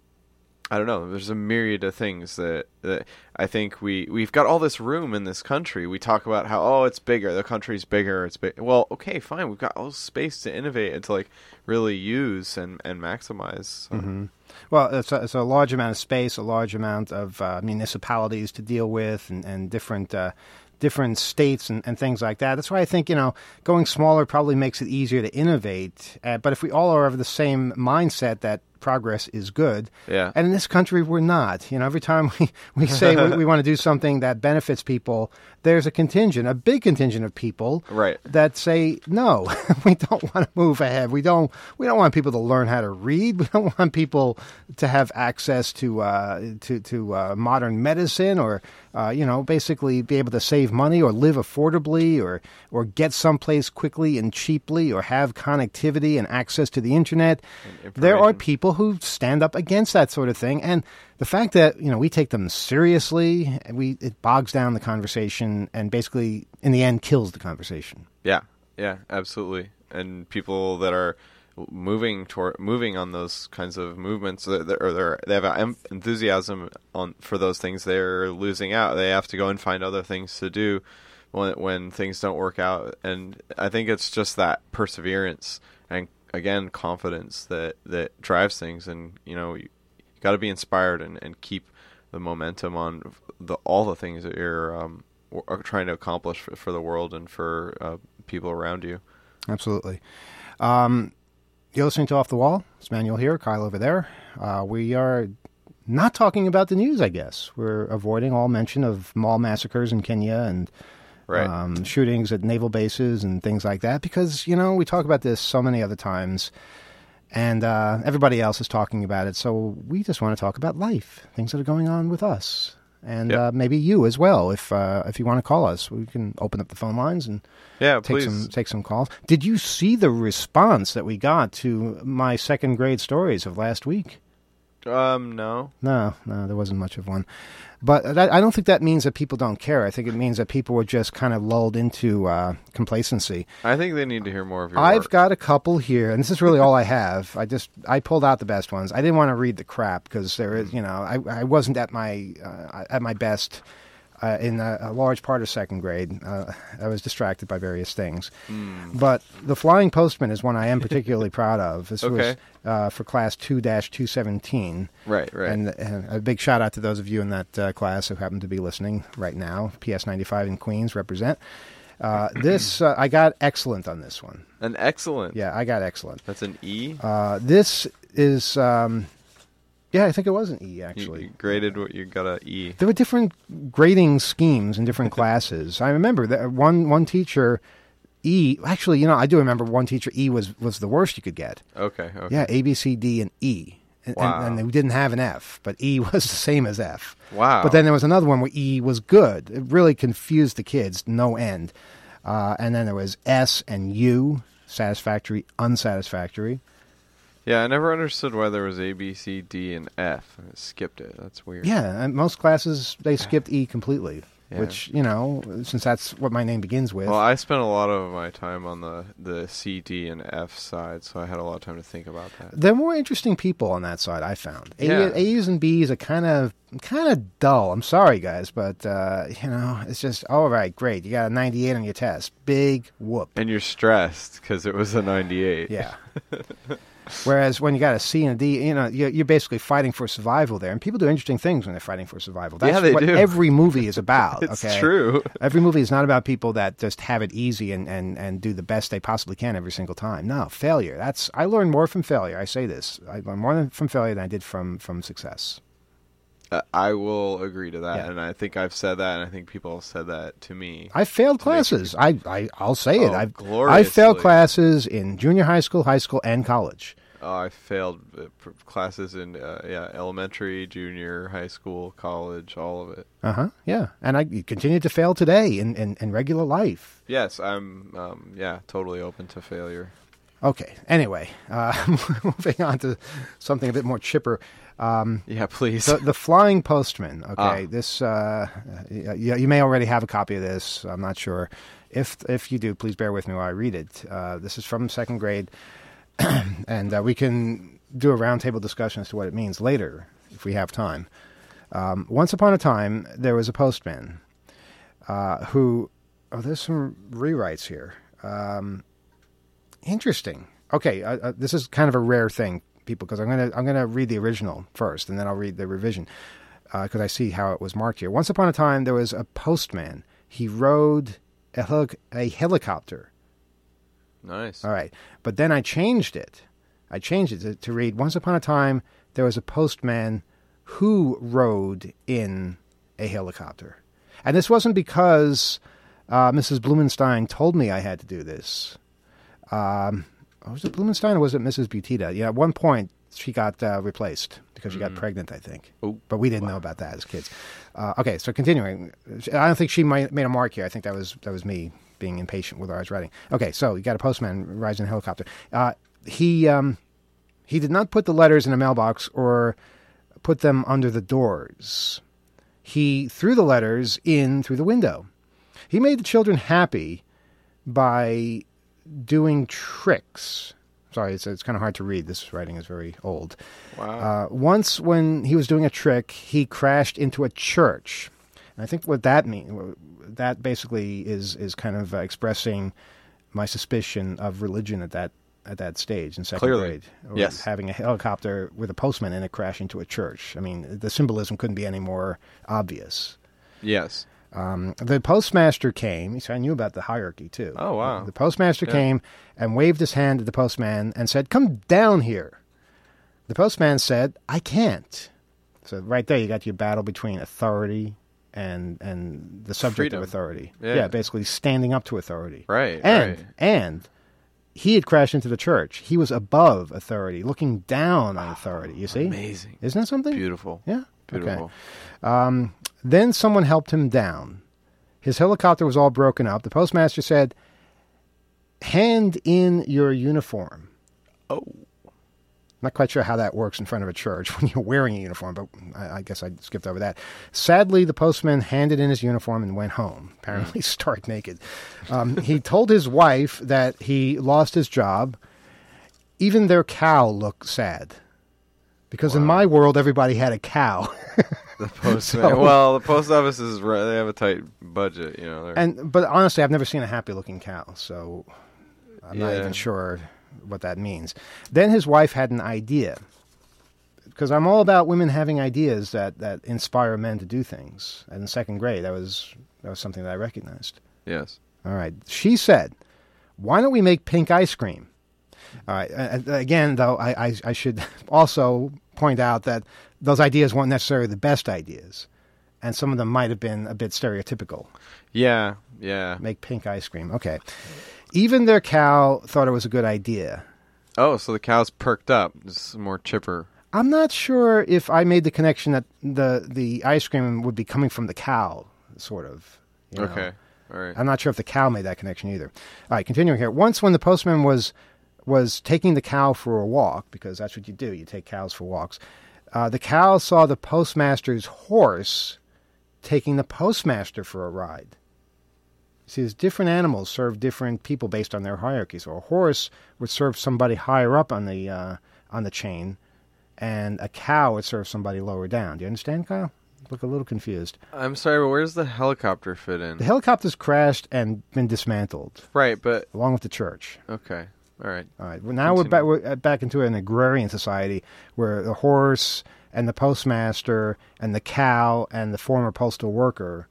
I don't know. There's a myriad of things that I think we've got all this room in this country. We talk about how it's bigger, the country's bigger, it's big. Well, okay, fine. We've got all this space to innovate and to like really use and maximize. So. Well, it's a large amount of space, a large amount of municipalities to deal with, and different states and things like that. That's why I think, going smaller probably makes it easier to innovate. But if we all are of the same mindset that progress is good, and in this country we're not. Every time we say we want to do something that benefits people, there's a big contingent of people that say, no, we don't want to move ahead. We don't want people to learn how to read. We don't want people to have access to modern medicine or basically be able to save money or live affordably or get someplace quickly and cheaply or have connectivity and access to the internet. There are people who stand up against that sort of thing, and the fact that we take them seriously, it bogs down the conversation and basically in the end kills the conversation. Yeah, absolutely. And people that are moving on those kinds of movements, they have enthusiasm for those things, they're losing out. They have to go and find other things to do when things don't work out. And I think it's just that perseverance and again confidence that drives things. And you got to be inspired and keep the momentum on all the things that you're are trying to accomplish for the world and for people around you. Absolutely. You're listening to Off the Wall. It's Manuel here, Kyle over there. We are not talking about the news, I guess. We're avoiding all mention of mall massacres in Kenya and shootings at naval bases and things like that because, we talk about this so many other times and everybody else is talking about it. So we just want to talk about life, things that are going on with us. and Yep. maybe you as well. If you want to call us, we can open up the phone lines and take some calls. Did you see the response that we got to my second grade stories of last week? No. No, there wasn't much of one. But I don't think that means that people don't care. I think it means that people were just kind of lulled into complacency. I think they need to hear more of your I've work. got a couple here, and this is really all I have. I pulled out the best ones. I didn't want to read the crap because there is, I wasn't at my best in a large part of second grade. I was distracted by various things. But the Flying Postman is one I am particularly proud of. This was for class 2-217. Right. And a big shout out to those of you in that class who happen to be listening right now. PS 95 in Queens represent. I got excellent on this one. An excellent. Yeah, I got excellent. That's an E? This is, I think it was an E, actually. You graded what you got a E. There were different grading schemes in different classes. I remember that one teacher, E, actually, I do remember one teacher, E was the worst you could get. Okay. Yeah, A, B, C, D, and E. Wow. And they didn't have an F, but E was the same as F. Wow. But then there was another one where E was good. It really confused the kids, no end. And then there was S and U, satisfactory, unsatisfactory. Yeah, I never understood why there was A, B, C, D, and F. I skipped it. That's weird. Yeah, and most classes, they skipped E completely, Yeah. which, since that's what my name begins with. Well, I spent a lot of my time on the C, D, and F side, so I had a lot of time to think about that. They're more interesting people on that side, I found. Yeah. A's and B's are kind of dull. I'm sorry, guys, but, it's just, all right, great. You got a 98 on your test. Big whoop. And you're stressed because it was a 98. Yeah. Whereas when you got a C and a D, you're basically fighting for survival there. And people do interesting things when they're fighting for survival. That's they what do. every movie is about. It's okay? true. Every movie is not about people that just have it easy and do the best they possibly can every single time. No, failure. I learned more from failure. I say this. I learned more from failure than I did from success. I will agree to that, Yeah. and I think I've said that, and I think people have said that to me. I failed classes. I'll say it. I gloriously. failed classes in junior high school, and college. I failed classes in elementary, junior, high school, college, all of it. Yeah, and I continue to fail today in regular life. Yes, I'm totally open to failure. Okay. Anyway, moving on to something a bit more chipper. Yeah, please. The Flying Postman. Okay, this you may already have a copy of this. I'm not sure. If you do, please bear with me while I read it. This is from second grade, and we can do a roundtable discussion as to what it means later if we have time. Once upon a time, there was a postman who. Oh, there's some rewrites here. Interesting. Okay, this is kind of a rare thing, people, because I'm gonna read the original first, and then I'll read the revision because I see how it was marked here. Once upon a time, there was a postman. He rode a helicopter. Nice. All right, but then I changed it. To read: Once upon a time, there was a postman who rode in a helicopter, and this wasn't because Mrs. Blumenstein told me I had to do this. Was it Blumenstein or was it Mrs. Butita? Yeah, at one point she got replaced because she got pregnant, I think. Oh, but we didn't know about that as kids. Okay, so continuing. I don't think she made a mark here. I think that was me being impatient with what I was writing. Okay, so you got a postman rides in a helicopter. He did not put the letters in a mailbox or put them under the doors. He threw the letters in through the window. He made the children happy by doing tricks. Sorry, it's kind of hard to read. This writing is very old. Wow. Once when he was doing a trick, he crashed into a church. And I think what that means, that basically is kind of expressing my suspicion of religion at that stage in second Clearly. grade. Yes. Having a helicopter with a postman in it crash into a church. I mean, the symbolism couldn't be any more obvious. Yes. The postmaster came. So I knew about the hierarchy, too. Oh, wow. The postmaster came and waved his hand at the postman and said, "Come down here." The postman said, "I can't." So right there, you got your battle between authority and the subject Freedom. of authority. Yeah. Basically standing up to authority. Right, And right. he had crashed into the church. He was above authority, looking down on authority. You see? Amazing. Isn't that something? Beautiful. Yeah. Beautiful. Then someone helped him down. His helicopter was all broken up. The postmaster said, "Hand in your uniform." Oh. Not quite sure how that works in front of a church when you're wearing a uniform, but I guess I skipped over that. Sadly, the postman handed in his uniform and went home, apparently stark naked. He told his wife that he lost his job. Even their cow looked sad. Because in my world, everybody had a cow. The postman. Well, the post office they have a tight budget, you know. But honestly, I've never seen a happy-looking cow, so I'm not even sure what that means. Then his wife had an idea, because I'm all about women having ideas that inspire men to do things. And in second grade, that was something that I recognized. Yes. All right. She said, "Why don't we make pink ice cream?" All right. Again, though, I should also point out that those ideas weren't necessarily the best ideas, and some of them might have been a bit stereotypical. Yeah. Make pink ice cream. Okay. Even their cow thought it was a good idea. Oh, so the cow's perked up. It's more chipper. I'm not sure if I made the connection that the ice cream would be coming from the cow, sort of. You know? Okay. All right. I'm not sure if the cow made that connection either. All right, continuing here. Once when the postman was taking the cow for a walk, because that's what you do, you take cows for walks, the cow saw the postmaster's horse taking the postmaster for a ride. See, there's different animals serve different people based on their hierarchy. So a horse would serve somebody higher up on the chain, and a cow would serve somebody lower down. Do you understand, Kyle? Look a little confused. I'm sorry, but where does the helicopter fit in? The helicopter's crashed and been dismantled. Right, but... along with the church. Okay. All right. Well, now we're back into an agrarian society where the horse and the postmaster and the cow and the former postal worker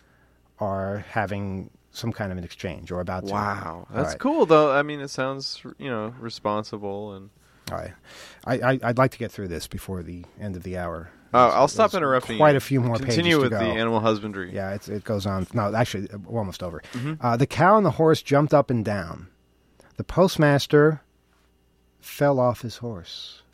are having some kind of an exchange or about to. Wow. That's cool, though. I mean, it sounds, responsible. And all right. I'd like to get through this before the end of the hour. I'll stop interrupting. Quite a few more pages to go. Continue with the animal husbandry. Yeah, it goes on. No, actually, we're almost over. The cow and the horse jumped up and down. The postmaster fell off his horse.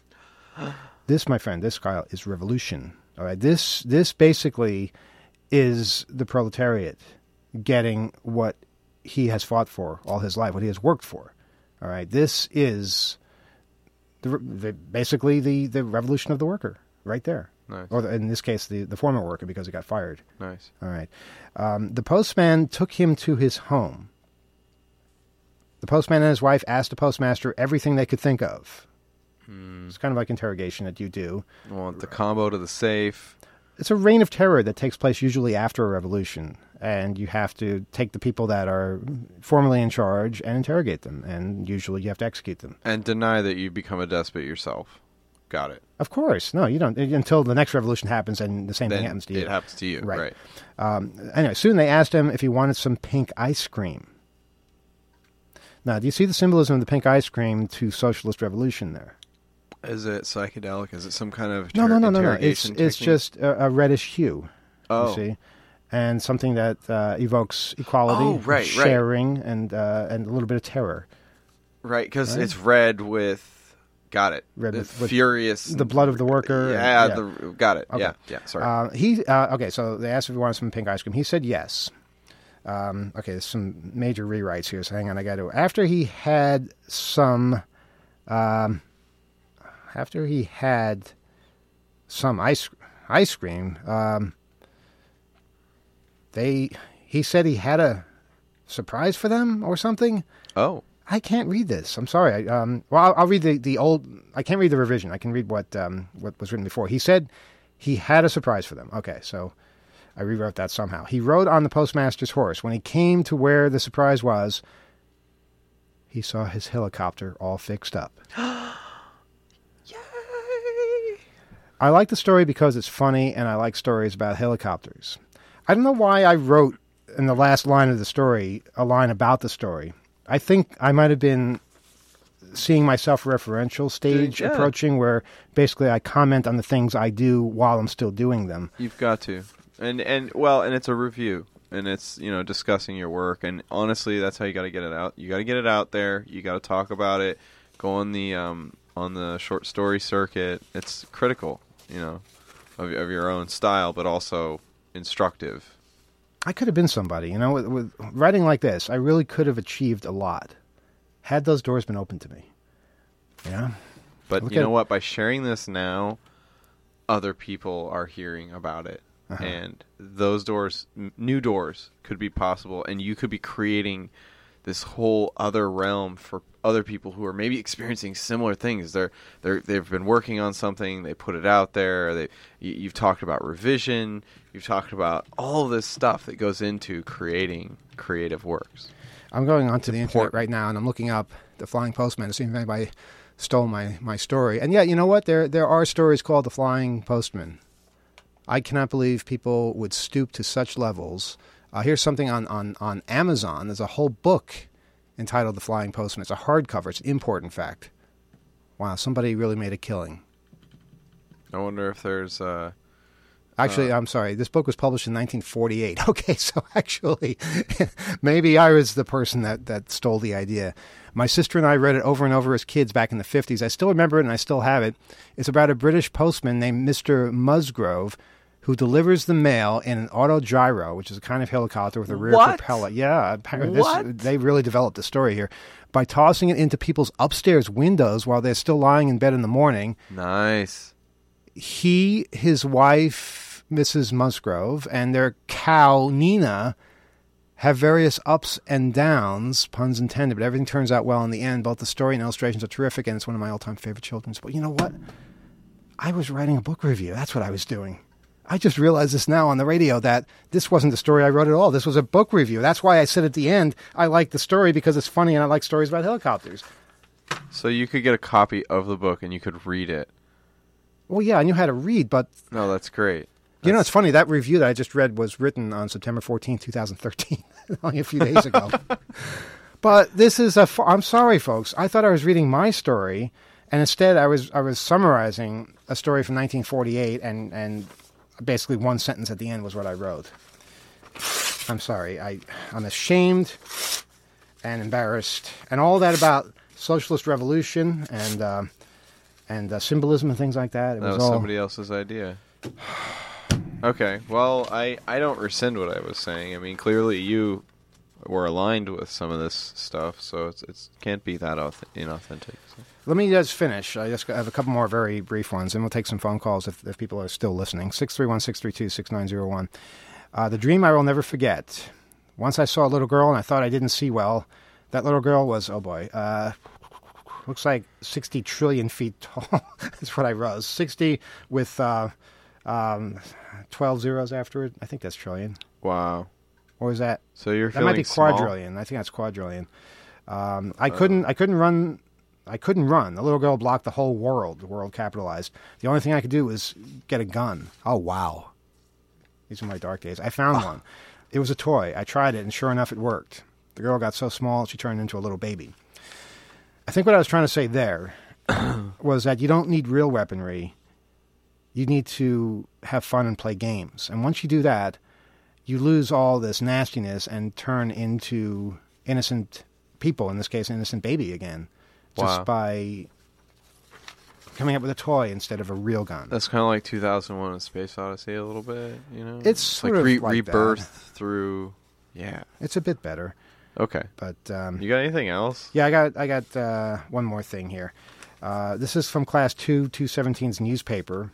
This, my friend, Kyle, is revolution. All right, this basically is the proletariat getting what he has fought for all his life, what he has worked for. All right, this is basically the revolution of the worker, right there. Nice. Or in this case, the former worker, because he got fired. Nice. All right. The postman took him to his home. The postman and his wife asked the postmaster everything they could think of. It's kind of like interrogation that you do. I want the combo to the safe. It's a reign of terror that takes place usually after a revolution, and you have to take the people that are formally in charge and interrogate them, and usually you have to execute them. And deny that you become a despot yourself. Got it. Of course. No, you don't, until the next revolution happens and the same thing happens to you. It happens to you, right. Anyway, soon they asked him if he wanted some pink ice cream. Now, do you see the symbolism of the pink ice cream to socialist revolution there? Is it psychedelic? Is it some kind of No. interrogation It's just a reddish hue. Oh. You see? And something that evokes equality, sharing, and a little bit of terror. Right, because it's red with... Got it. Red the with furious... The blood of the worker. Got it. Okay. Yeah, sorry. Okay, so they asked if he wanted some pink ice cream. He said yes. Okay, there's some major rewrites here, so hang on, I got to... After he had some ice cream, he said he had a surprise for them or something. Oh. I can't read this. I'm sorry. I'll read the old... I can't read the revision. I can read what was written before. He said he had a surprise for them. Okay, so I rewrote that somehow. He rode on the postmaster's horse. When he came to where the surprise was, he saw his helicopter all fixed up. Yay! I like the story because it's funny, and I like stories about helicopters. I don't know why I wrote in the last line of the story a line about the story. I think I might have been seeing my self-referential stage approaching, where basically I comment on the things I do while I'm still doing them. You've got to. And it's a review, and it's, discussing your work, and honestly, that's how you got to get it out. You got to get it out there. You got to talk about it. Go on the short story circuit. It's critical, of your own style, but also instructive. I could have been somebody, you know, with writing like this. I really could have achieved a lot had those doors been open to me. Yeah. But you know what? By sharing this now, other people are hearing about it. And those doors, new doors, could be possible. And you could be creating this whole other realm for other people who are maybe experiencing similar things. They've been working on something. They put it out there. You've talked about revision. You've talked about all of this stuff that goes into creating creative works. I'm going onto the internet right now, and I'm looking up The Flying Postman to see if anybody stole my story. And yeah, you know what? There are stories called The Flying Postman. I cannot believe people would stoop to such levels. Here's something on Amazon. There's a whole book entitled The Flying Postman. It's a hardcover. It's an import, in fact. Wow, somebody really made a killing. I wonder if there's... Actually, I'm sorry. This book was published in 1948. Okay, so actually, maybe I was the person that stole the idea. My sister and I read it over and over as kids back in the 50s. I still remember it, and I still have it. It's about a British postman named Mr. Musgrove who delivers the mail in an autogyro, which is a kind of helicopter with a rear propeller. Yeah, they really developed the story here. By tossing it into people's upstairs windows while they're still lying in bed in the morning. Nice. He, his wife, Mrs. Musgrove, and their cow, Nina, have various ups and downs, puns intended, but everything turns out well in the end. Both the story and illustrations are terrific, and it's one of my all-time favorite children's books. You know what? I was writing a book review. That's what I was doing. I just realized this now on the radio that this wasn't the story I wrote at all. This was a book review. That's why I said at the end, I like the story because it's funny and I like stories about helicopters. So you could get a copy of the book and you could read it. Well, yeah, I knew how to read, but... No, that's great. You know, it's funny. That review that I just read was written on September 14, 2013, only a few days ago. But this is I'm sorry, folks. I thought I was reading my story, and instead I was summarizing a story from 1948, and basically one sentence at the end was what I wrote. I'm sorry. I'm ashamed and embarrassed, and all that about socialist revolution and symbolism and things like that. That was somebody else's idea. Okay, well, I don't rescind what I was saying. I mean, clearly you were aligned with some of this stuff, so it can't be that inauthentic. So. Let me just finish. I just have a couple more very brief ones, and we'll take some phone calls if people are still listening. 631-632-6901. The dream I will never forget. Once I saw a little girl, and I thought I didn't see well. That little girl was, oh boy, looks like 60 trillion feet tall. That's what I wrote. 60 with 12 zeros after it. I think that's trillion. Wow. Or is that? So you're that might be small? quadrillion. I think that's quadrillion. I couldn't run. I couldn't run. The little girl blocked the whole world. The world capitalized. The only thing I could do was get a gun. Oh wow. These are my dark days. I found one. It was a toy. I tried it, and sure enough, it worked. The girl got so small she turned into a little baby. I think what I was trying to say there was that you don't need real weaponry. You need to have fun and play games. And once you do that, you lose all this nastiness and turn into innocent people, in this case, an innocent baby again, just by coming up with a toy instead of a real gun. That's kind of like 2001: A Space Odyssey a little bit, you know? It's sort like of like rebirth that. Through, yeah. It's a bit better. Okay. But you got anything else? Yeah, I got one more thing here. This is from Class 217's newspaper.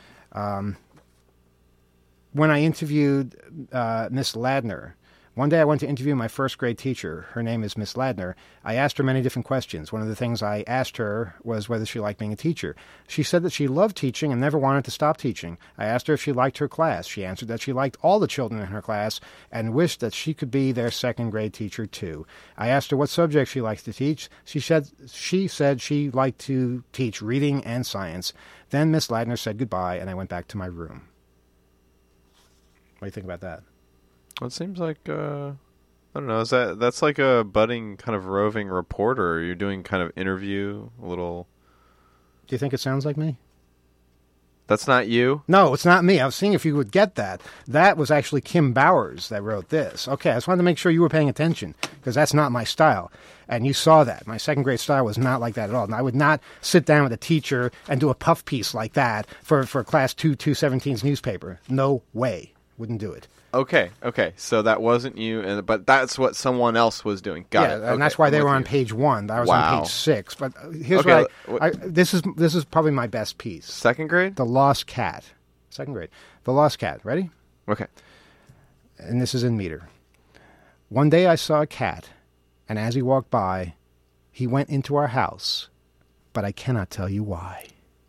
When I interviewed Miss Ladner, one day I went to interview my first grade teacher. Her name is Miss Ladner. I asked her many different questions. One of the things I asked her was whether she liked being a teacher. She said that she loved teaching and never wanted to stop teaching. I asked her if she liked her class. She answered that she liked all the children in her class and wished that she could be their second grade teacher too. I asked her what subjects she likes to teach. She said she liked to teach reading and science. Then Miss Ladner said goodbye, and I went back to my room. What do you think about that? Well, it seems like, I don't know, that's like a budding kind of roving reporter. You're doing kind of interview, a little... Do you think it sounds like me? That's not you? No, it's not me. I was seeing if you would get that. That was actually Kim Bowers that wrote this. Okay, I just wanted to make sure you were paying attention, because that's not my style. And you saw that. My second grade style was not like that at all. And I would not sit down with a teacher and do a puff piece like that for Class 217's newspaper. No way. Wouldn't do it. Okay. So that wasn't you, but that's what someone else was doing. Got it. And that's why they were on page 1. I was on page 6. But here's this is probably my best piece. Second grade? The Lost Cat. Second grade. The Lost Cat. Ready? Okay. And this is in meter. One day I saw a cat, and as he walked by, he went into our house, but I cannot tell you why.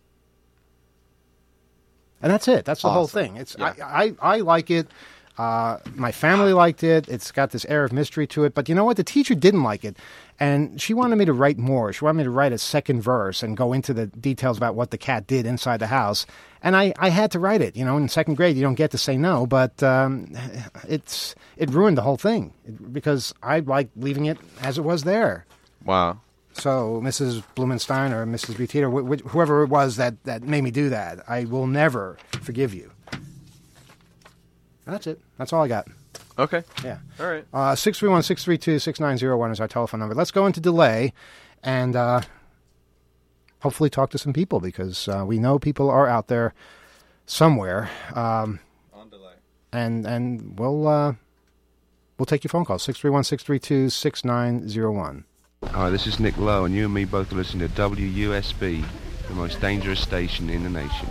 And that's it. That's the whole thing. It's I like it. My family liked it. It's got this air of mystery to it. But you know what? The teacher didn't like it. And she wanted me to write more. She wanted me to write a second verse and go into the details about what the cat did inside the house. And I had to write it. You know, in second grade, you don't get to say no. But it ruined the whole thing because I like leaving it as it was there. Wow. So, Mrs. Blumenstein or Mrs. Butita, whoever it was that made me do that, I will never forgive you. That's it. That's all I got. Okay. Yeah. All right. 631-632-6901 is our telephone number. Let's go into delay and hopefully talk to some people because we know people are out there somewhere. On delay. And we'll take your phone call, 631-632-6901. Hi, this is Nick Lowe, and you and me both are listening to WUSB, the most dangerous station in the nation.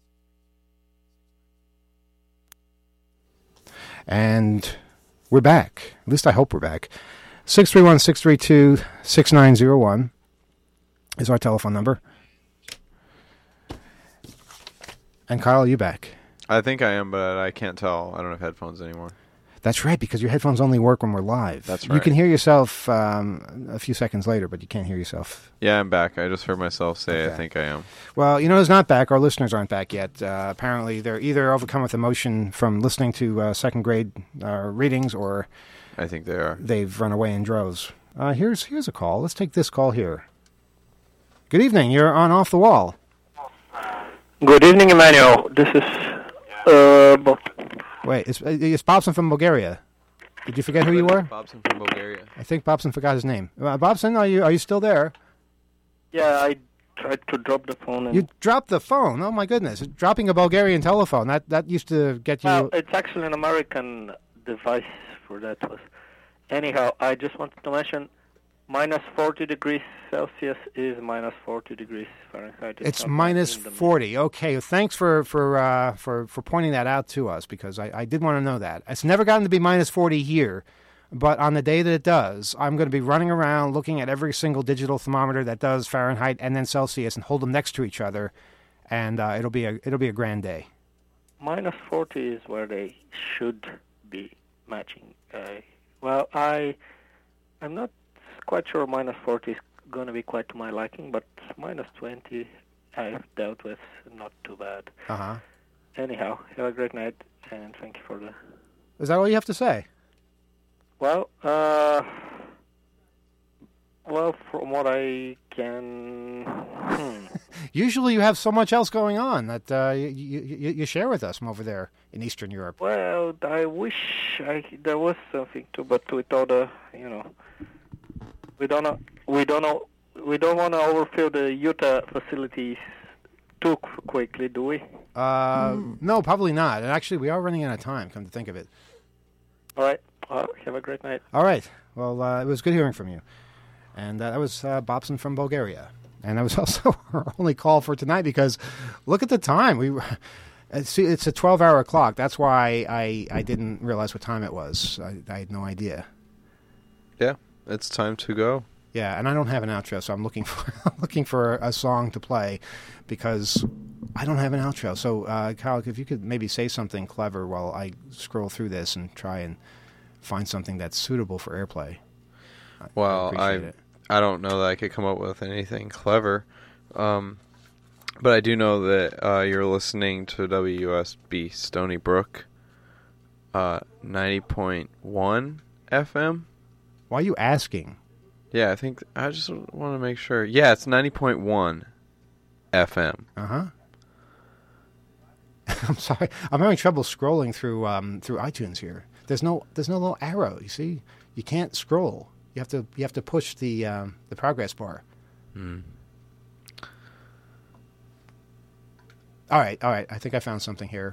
And we're back. At least I hope we're back. 631-632-6901 is our telephone number. And Kyle, are you back? I think I am, but I can't tell. I don't have headphones anymore. That's right, because your headphones only work when we're live. That's right. You can hear yourself a few seconds later, but you can't hear yourself. Yeah, I'm back. I just heard myself say Okay. I think I am. Well, you know who's not back? Our listeners aren't back yet. Apparently, they're either overcome with emotion from listening to second grade readings, or I think they are. they've run away in droves. Here's a call. Let's take this call here. Good evening. You're on Off the Wall. Good evening, Emmanuel. This is Bob. Wait, it's Bobson from Bulgaria. Did you forget who you were? Bobson from Bulgaria. I think Bobson forgot his name. Bobson, are you still there? Yeah, I tried to drop the phone. And You dropped the phone. Oh my goodness! Dropping a Bulgarian telephone that used to get you. Well, it's actually an American device for that. Anyhow, I just wanted to mention, minus 40 degrees Celsius is minus 40 degrees Fahrenheit. It's not minus in the- 40. Okay, thanks for pointing that out to us because I did want to know that. It's never gotten to be minus 40 here, but on the day that it does, I'm going to be running around looking at every single digital thermometer that does Fahrenheit and then Celsius and hold them next to each other, and it'll be a grand day. Minus 40 is where they should be matching. I'm not quite sure minus 40 is going to be quite to my liking, but minus 20 I've dealt with, not too bad. Uh-huh. Anyhow, have a great night, and thank you for the... Is that all you have to say? Well, from what I can... Usually you have so much else going on that you share with us from over there in Eastern Europe. Well, I wish there was something too, but with all the, we don't want to overfill the Utah facilities too quickly, do we? No, probably not. And actually, we are running out of time, come to think of it. All right. Well, have a great night. All right. Well, it was good hearing from you. And that was Bobson from Bulgaria. And that was also our only call for tonight because look at the time. It's a 12-hour clock. That's why I didn't realize what time it was. I had no idea. Yeah, it's time to go. Yeah, and I don't have an outro, so I'm looking for a song to play because I don't have an outro. So, Kyle, if you could maybe say something clever while I scroll through this and try and find something that's suitable for airplay. Well, I don't know that I could come up with anything clever, but I do know that you're listening to WUSB Stony Brook, 90.1 FM. Why are you asking? Yeah, I just want to make sure. Yeah, it's 90.1 FM. Uh-huh. I'm sorry. I'm having trouble scrolling through iTunes here. There's no little arrow. You see, you can't scroll. You have to push the progress bar. All right. I think I found something here.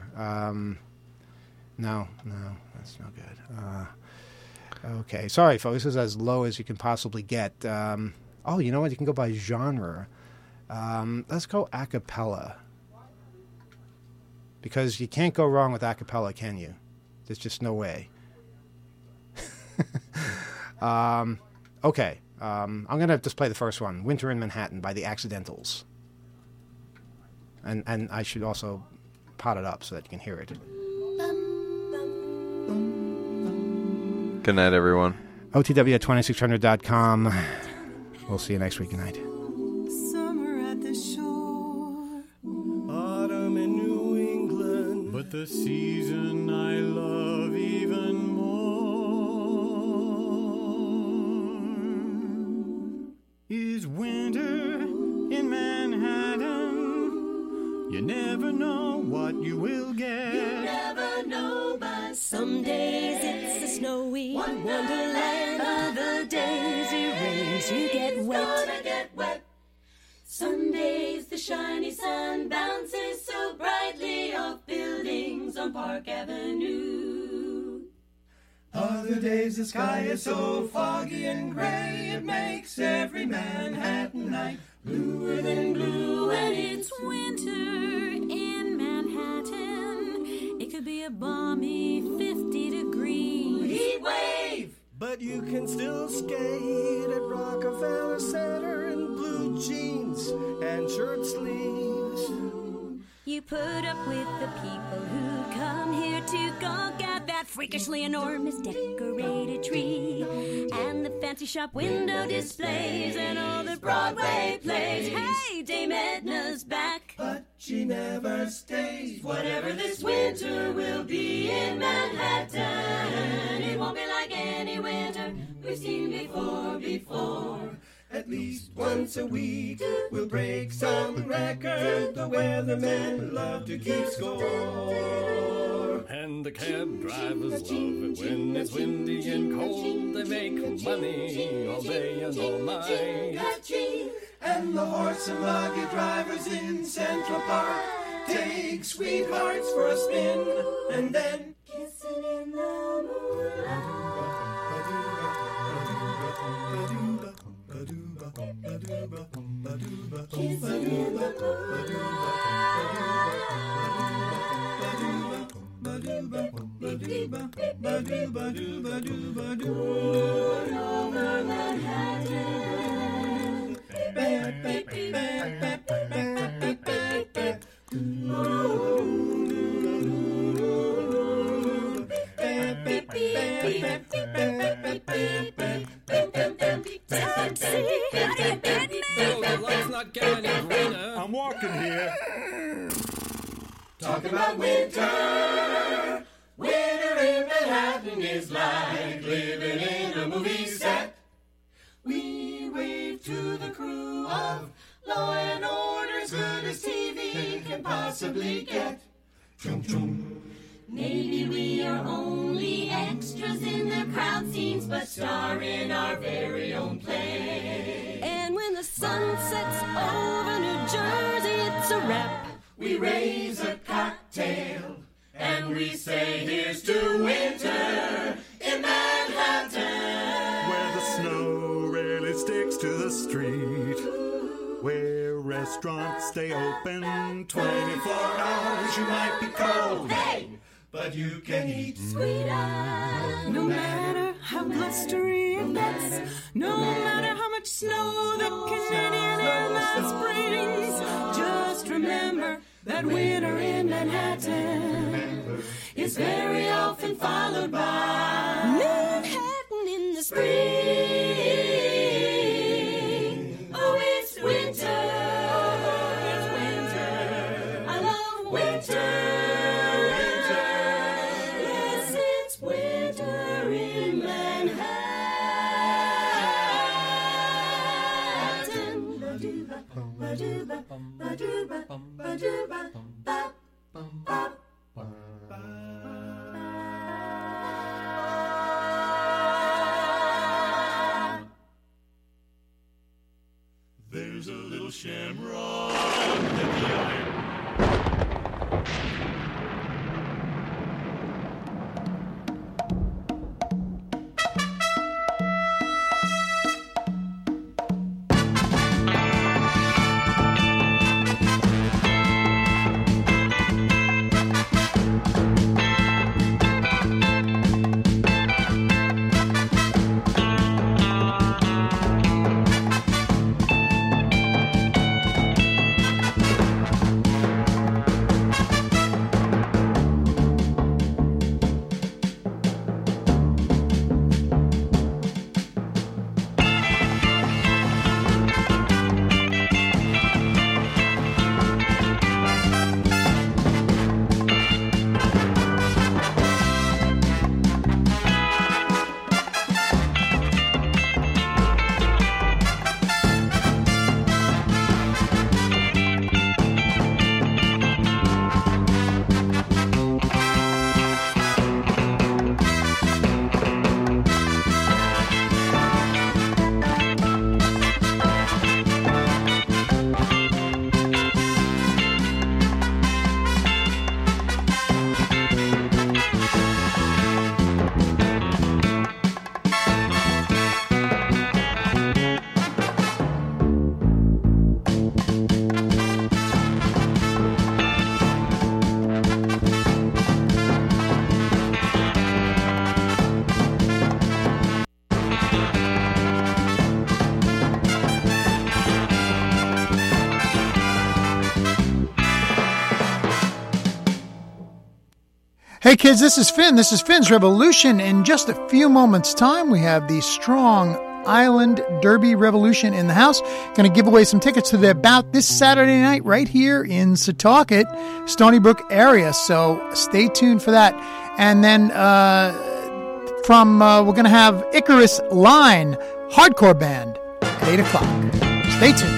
No, that's no good. Okay, sorry, folks. This is as low as you can possibly get. Oh, you know what? You can go by genre. Let's go a cappella. Because you can't go wrong with a cappella, can you? There's just no way. Okay. I'm going to just play the first one, Winter in Manhattan by the Accidentals. And I should also pot it up so that you can hear it. Good night, everyone. OTW at 2600.com. We'll see you next week. Good night. Summer at the shore, autumn in New England, but the season I love even more is winter in Manhattan. You never know what you will get. You never know, but some days it's a snowy wonderland. Other days it rains, you get wet. Gonna get wet. Some days the shiny sun bounces so brightly off buildings on Park Avenue. Other days the sky is so foggy and gray, it makes every Manhattan night bluer than blue. When it's winter in Manhattan, it could be a balmy 50 degree heat wave. But you can still skate at Rockefeller Center in blue jeans and shirt sleeves. You put up with the people who come here to gawk at that freakishly enormous decorated tree and the fancy shop window displays and all the Broadway plays. Hey, Dame Edna's back, but she never stays. Whatever this winter will be in Manhattan, it won't be like any winter we've seen before. At least once a week we'll break some record. The weathermen love to keep score. And the cab drivers love it when it's windy and cold. They make money all day and all night. And the horse and buggy drivers in Central Park take sweethearts for a spin and then kissing in the moonlight. Kissing in the over Manhattan. I'm walking here. Talking about winter. Winter in Manhattan is like living in a movie set. We wave to the crew of Law and Order as good as TV can possibly get. Chum chum. Maybe we are only extras in the crowd scenes, but star in our very own play. And when the sun sets over New Jersey, it's a wrap. We raise a cocktail and we say here's to winter in Manhattan, where the snow rarely sticks to the street, where restaurants stay open 24 hours. You might be cold, hey, but you can eat sweeter. No matter how blustery it gets, no matter how much snow the Canadian airline springs, just remember that winter in Manhattan is very often followed by Manhattan in the spring. Oh, it's winter. It's winter. I love winter. Yes, it's winter in Manhattan. Ba-dooba, ba-dooba, ba-dooba, ba-dooba, ba. There's a little shamrock at the iron. Hey kids, this is Finn. This is Finn's Revolution. In just a few moments' time, we have the Strong Island Derby Revolution in the house. Going to give away some tickets to their bout this Saturday night right here in Setauket, Stony Brook area. So stay tuned for that. And then we're going to have Icarus Line Hardcore Band at 8 o'clock. Stay tuned.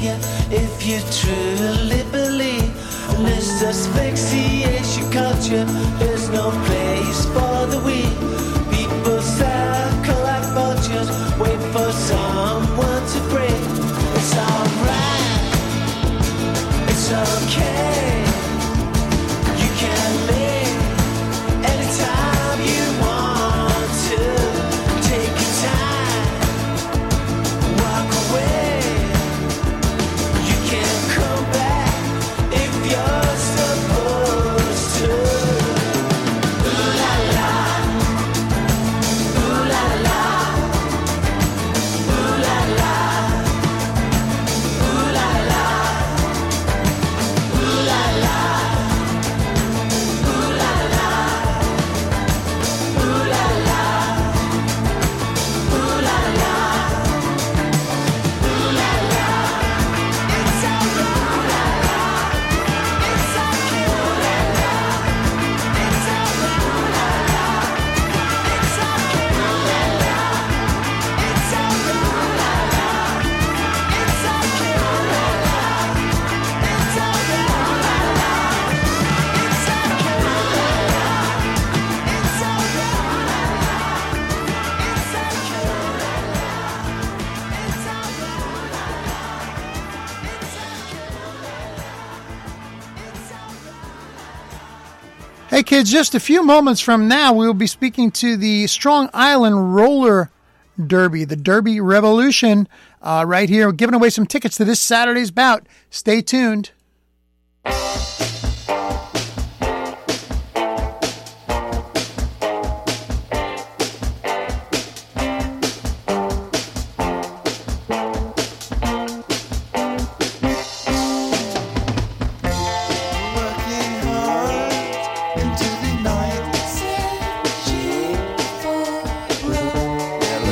you if you truly believe. And this asphyxiation culture, there's no place for the weak. People circle like vultures, wait for someone to break. It's alright, it's okay. You can leave anytime you want to. Take your time, walk away. You can come back if you're supposed to. Ooh la la, ooh la la, ooh la la, ooh la la, ooh la la, ooh la la, ooh la la, ooh la la, ooh la la. It's alright, it's okay. Ooh la la, it's alright. Ooh la la, it's okay. Ooh la la, it's alright. Ooh la la, it's okay. Ooh la la, it's alright. Ooh la la, it's okay. Ooh la la, it's Hey kids, just a few moments from now, we will be speaking to the Strong Island Roller Derby, the Derby Revolution, right here. We're giving away some tickets to this Saturday's bout. Stay tuned. Working hard into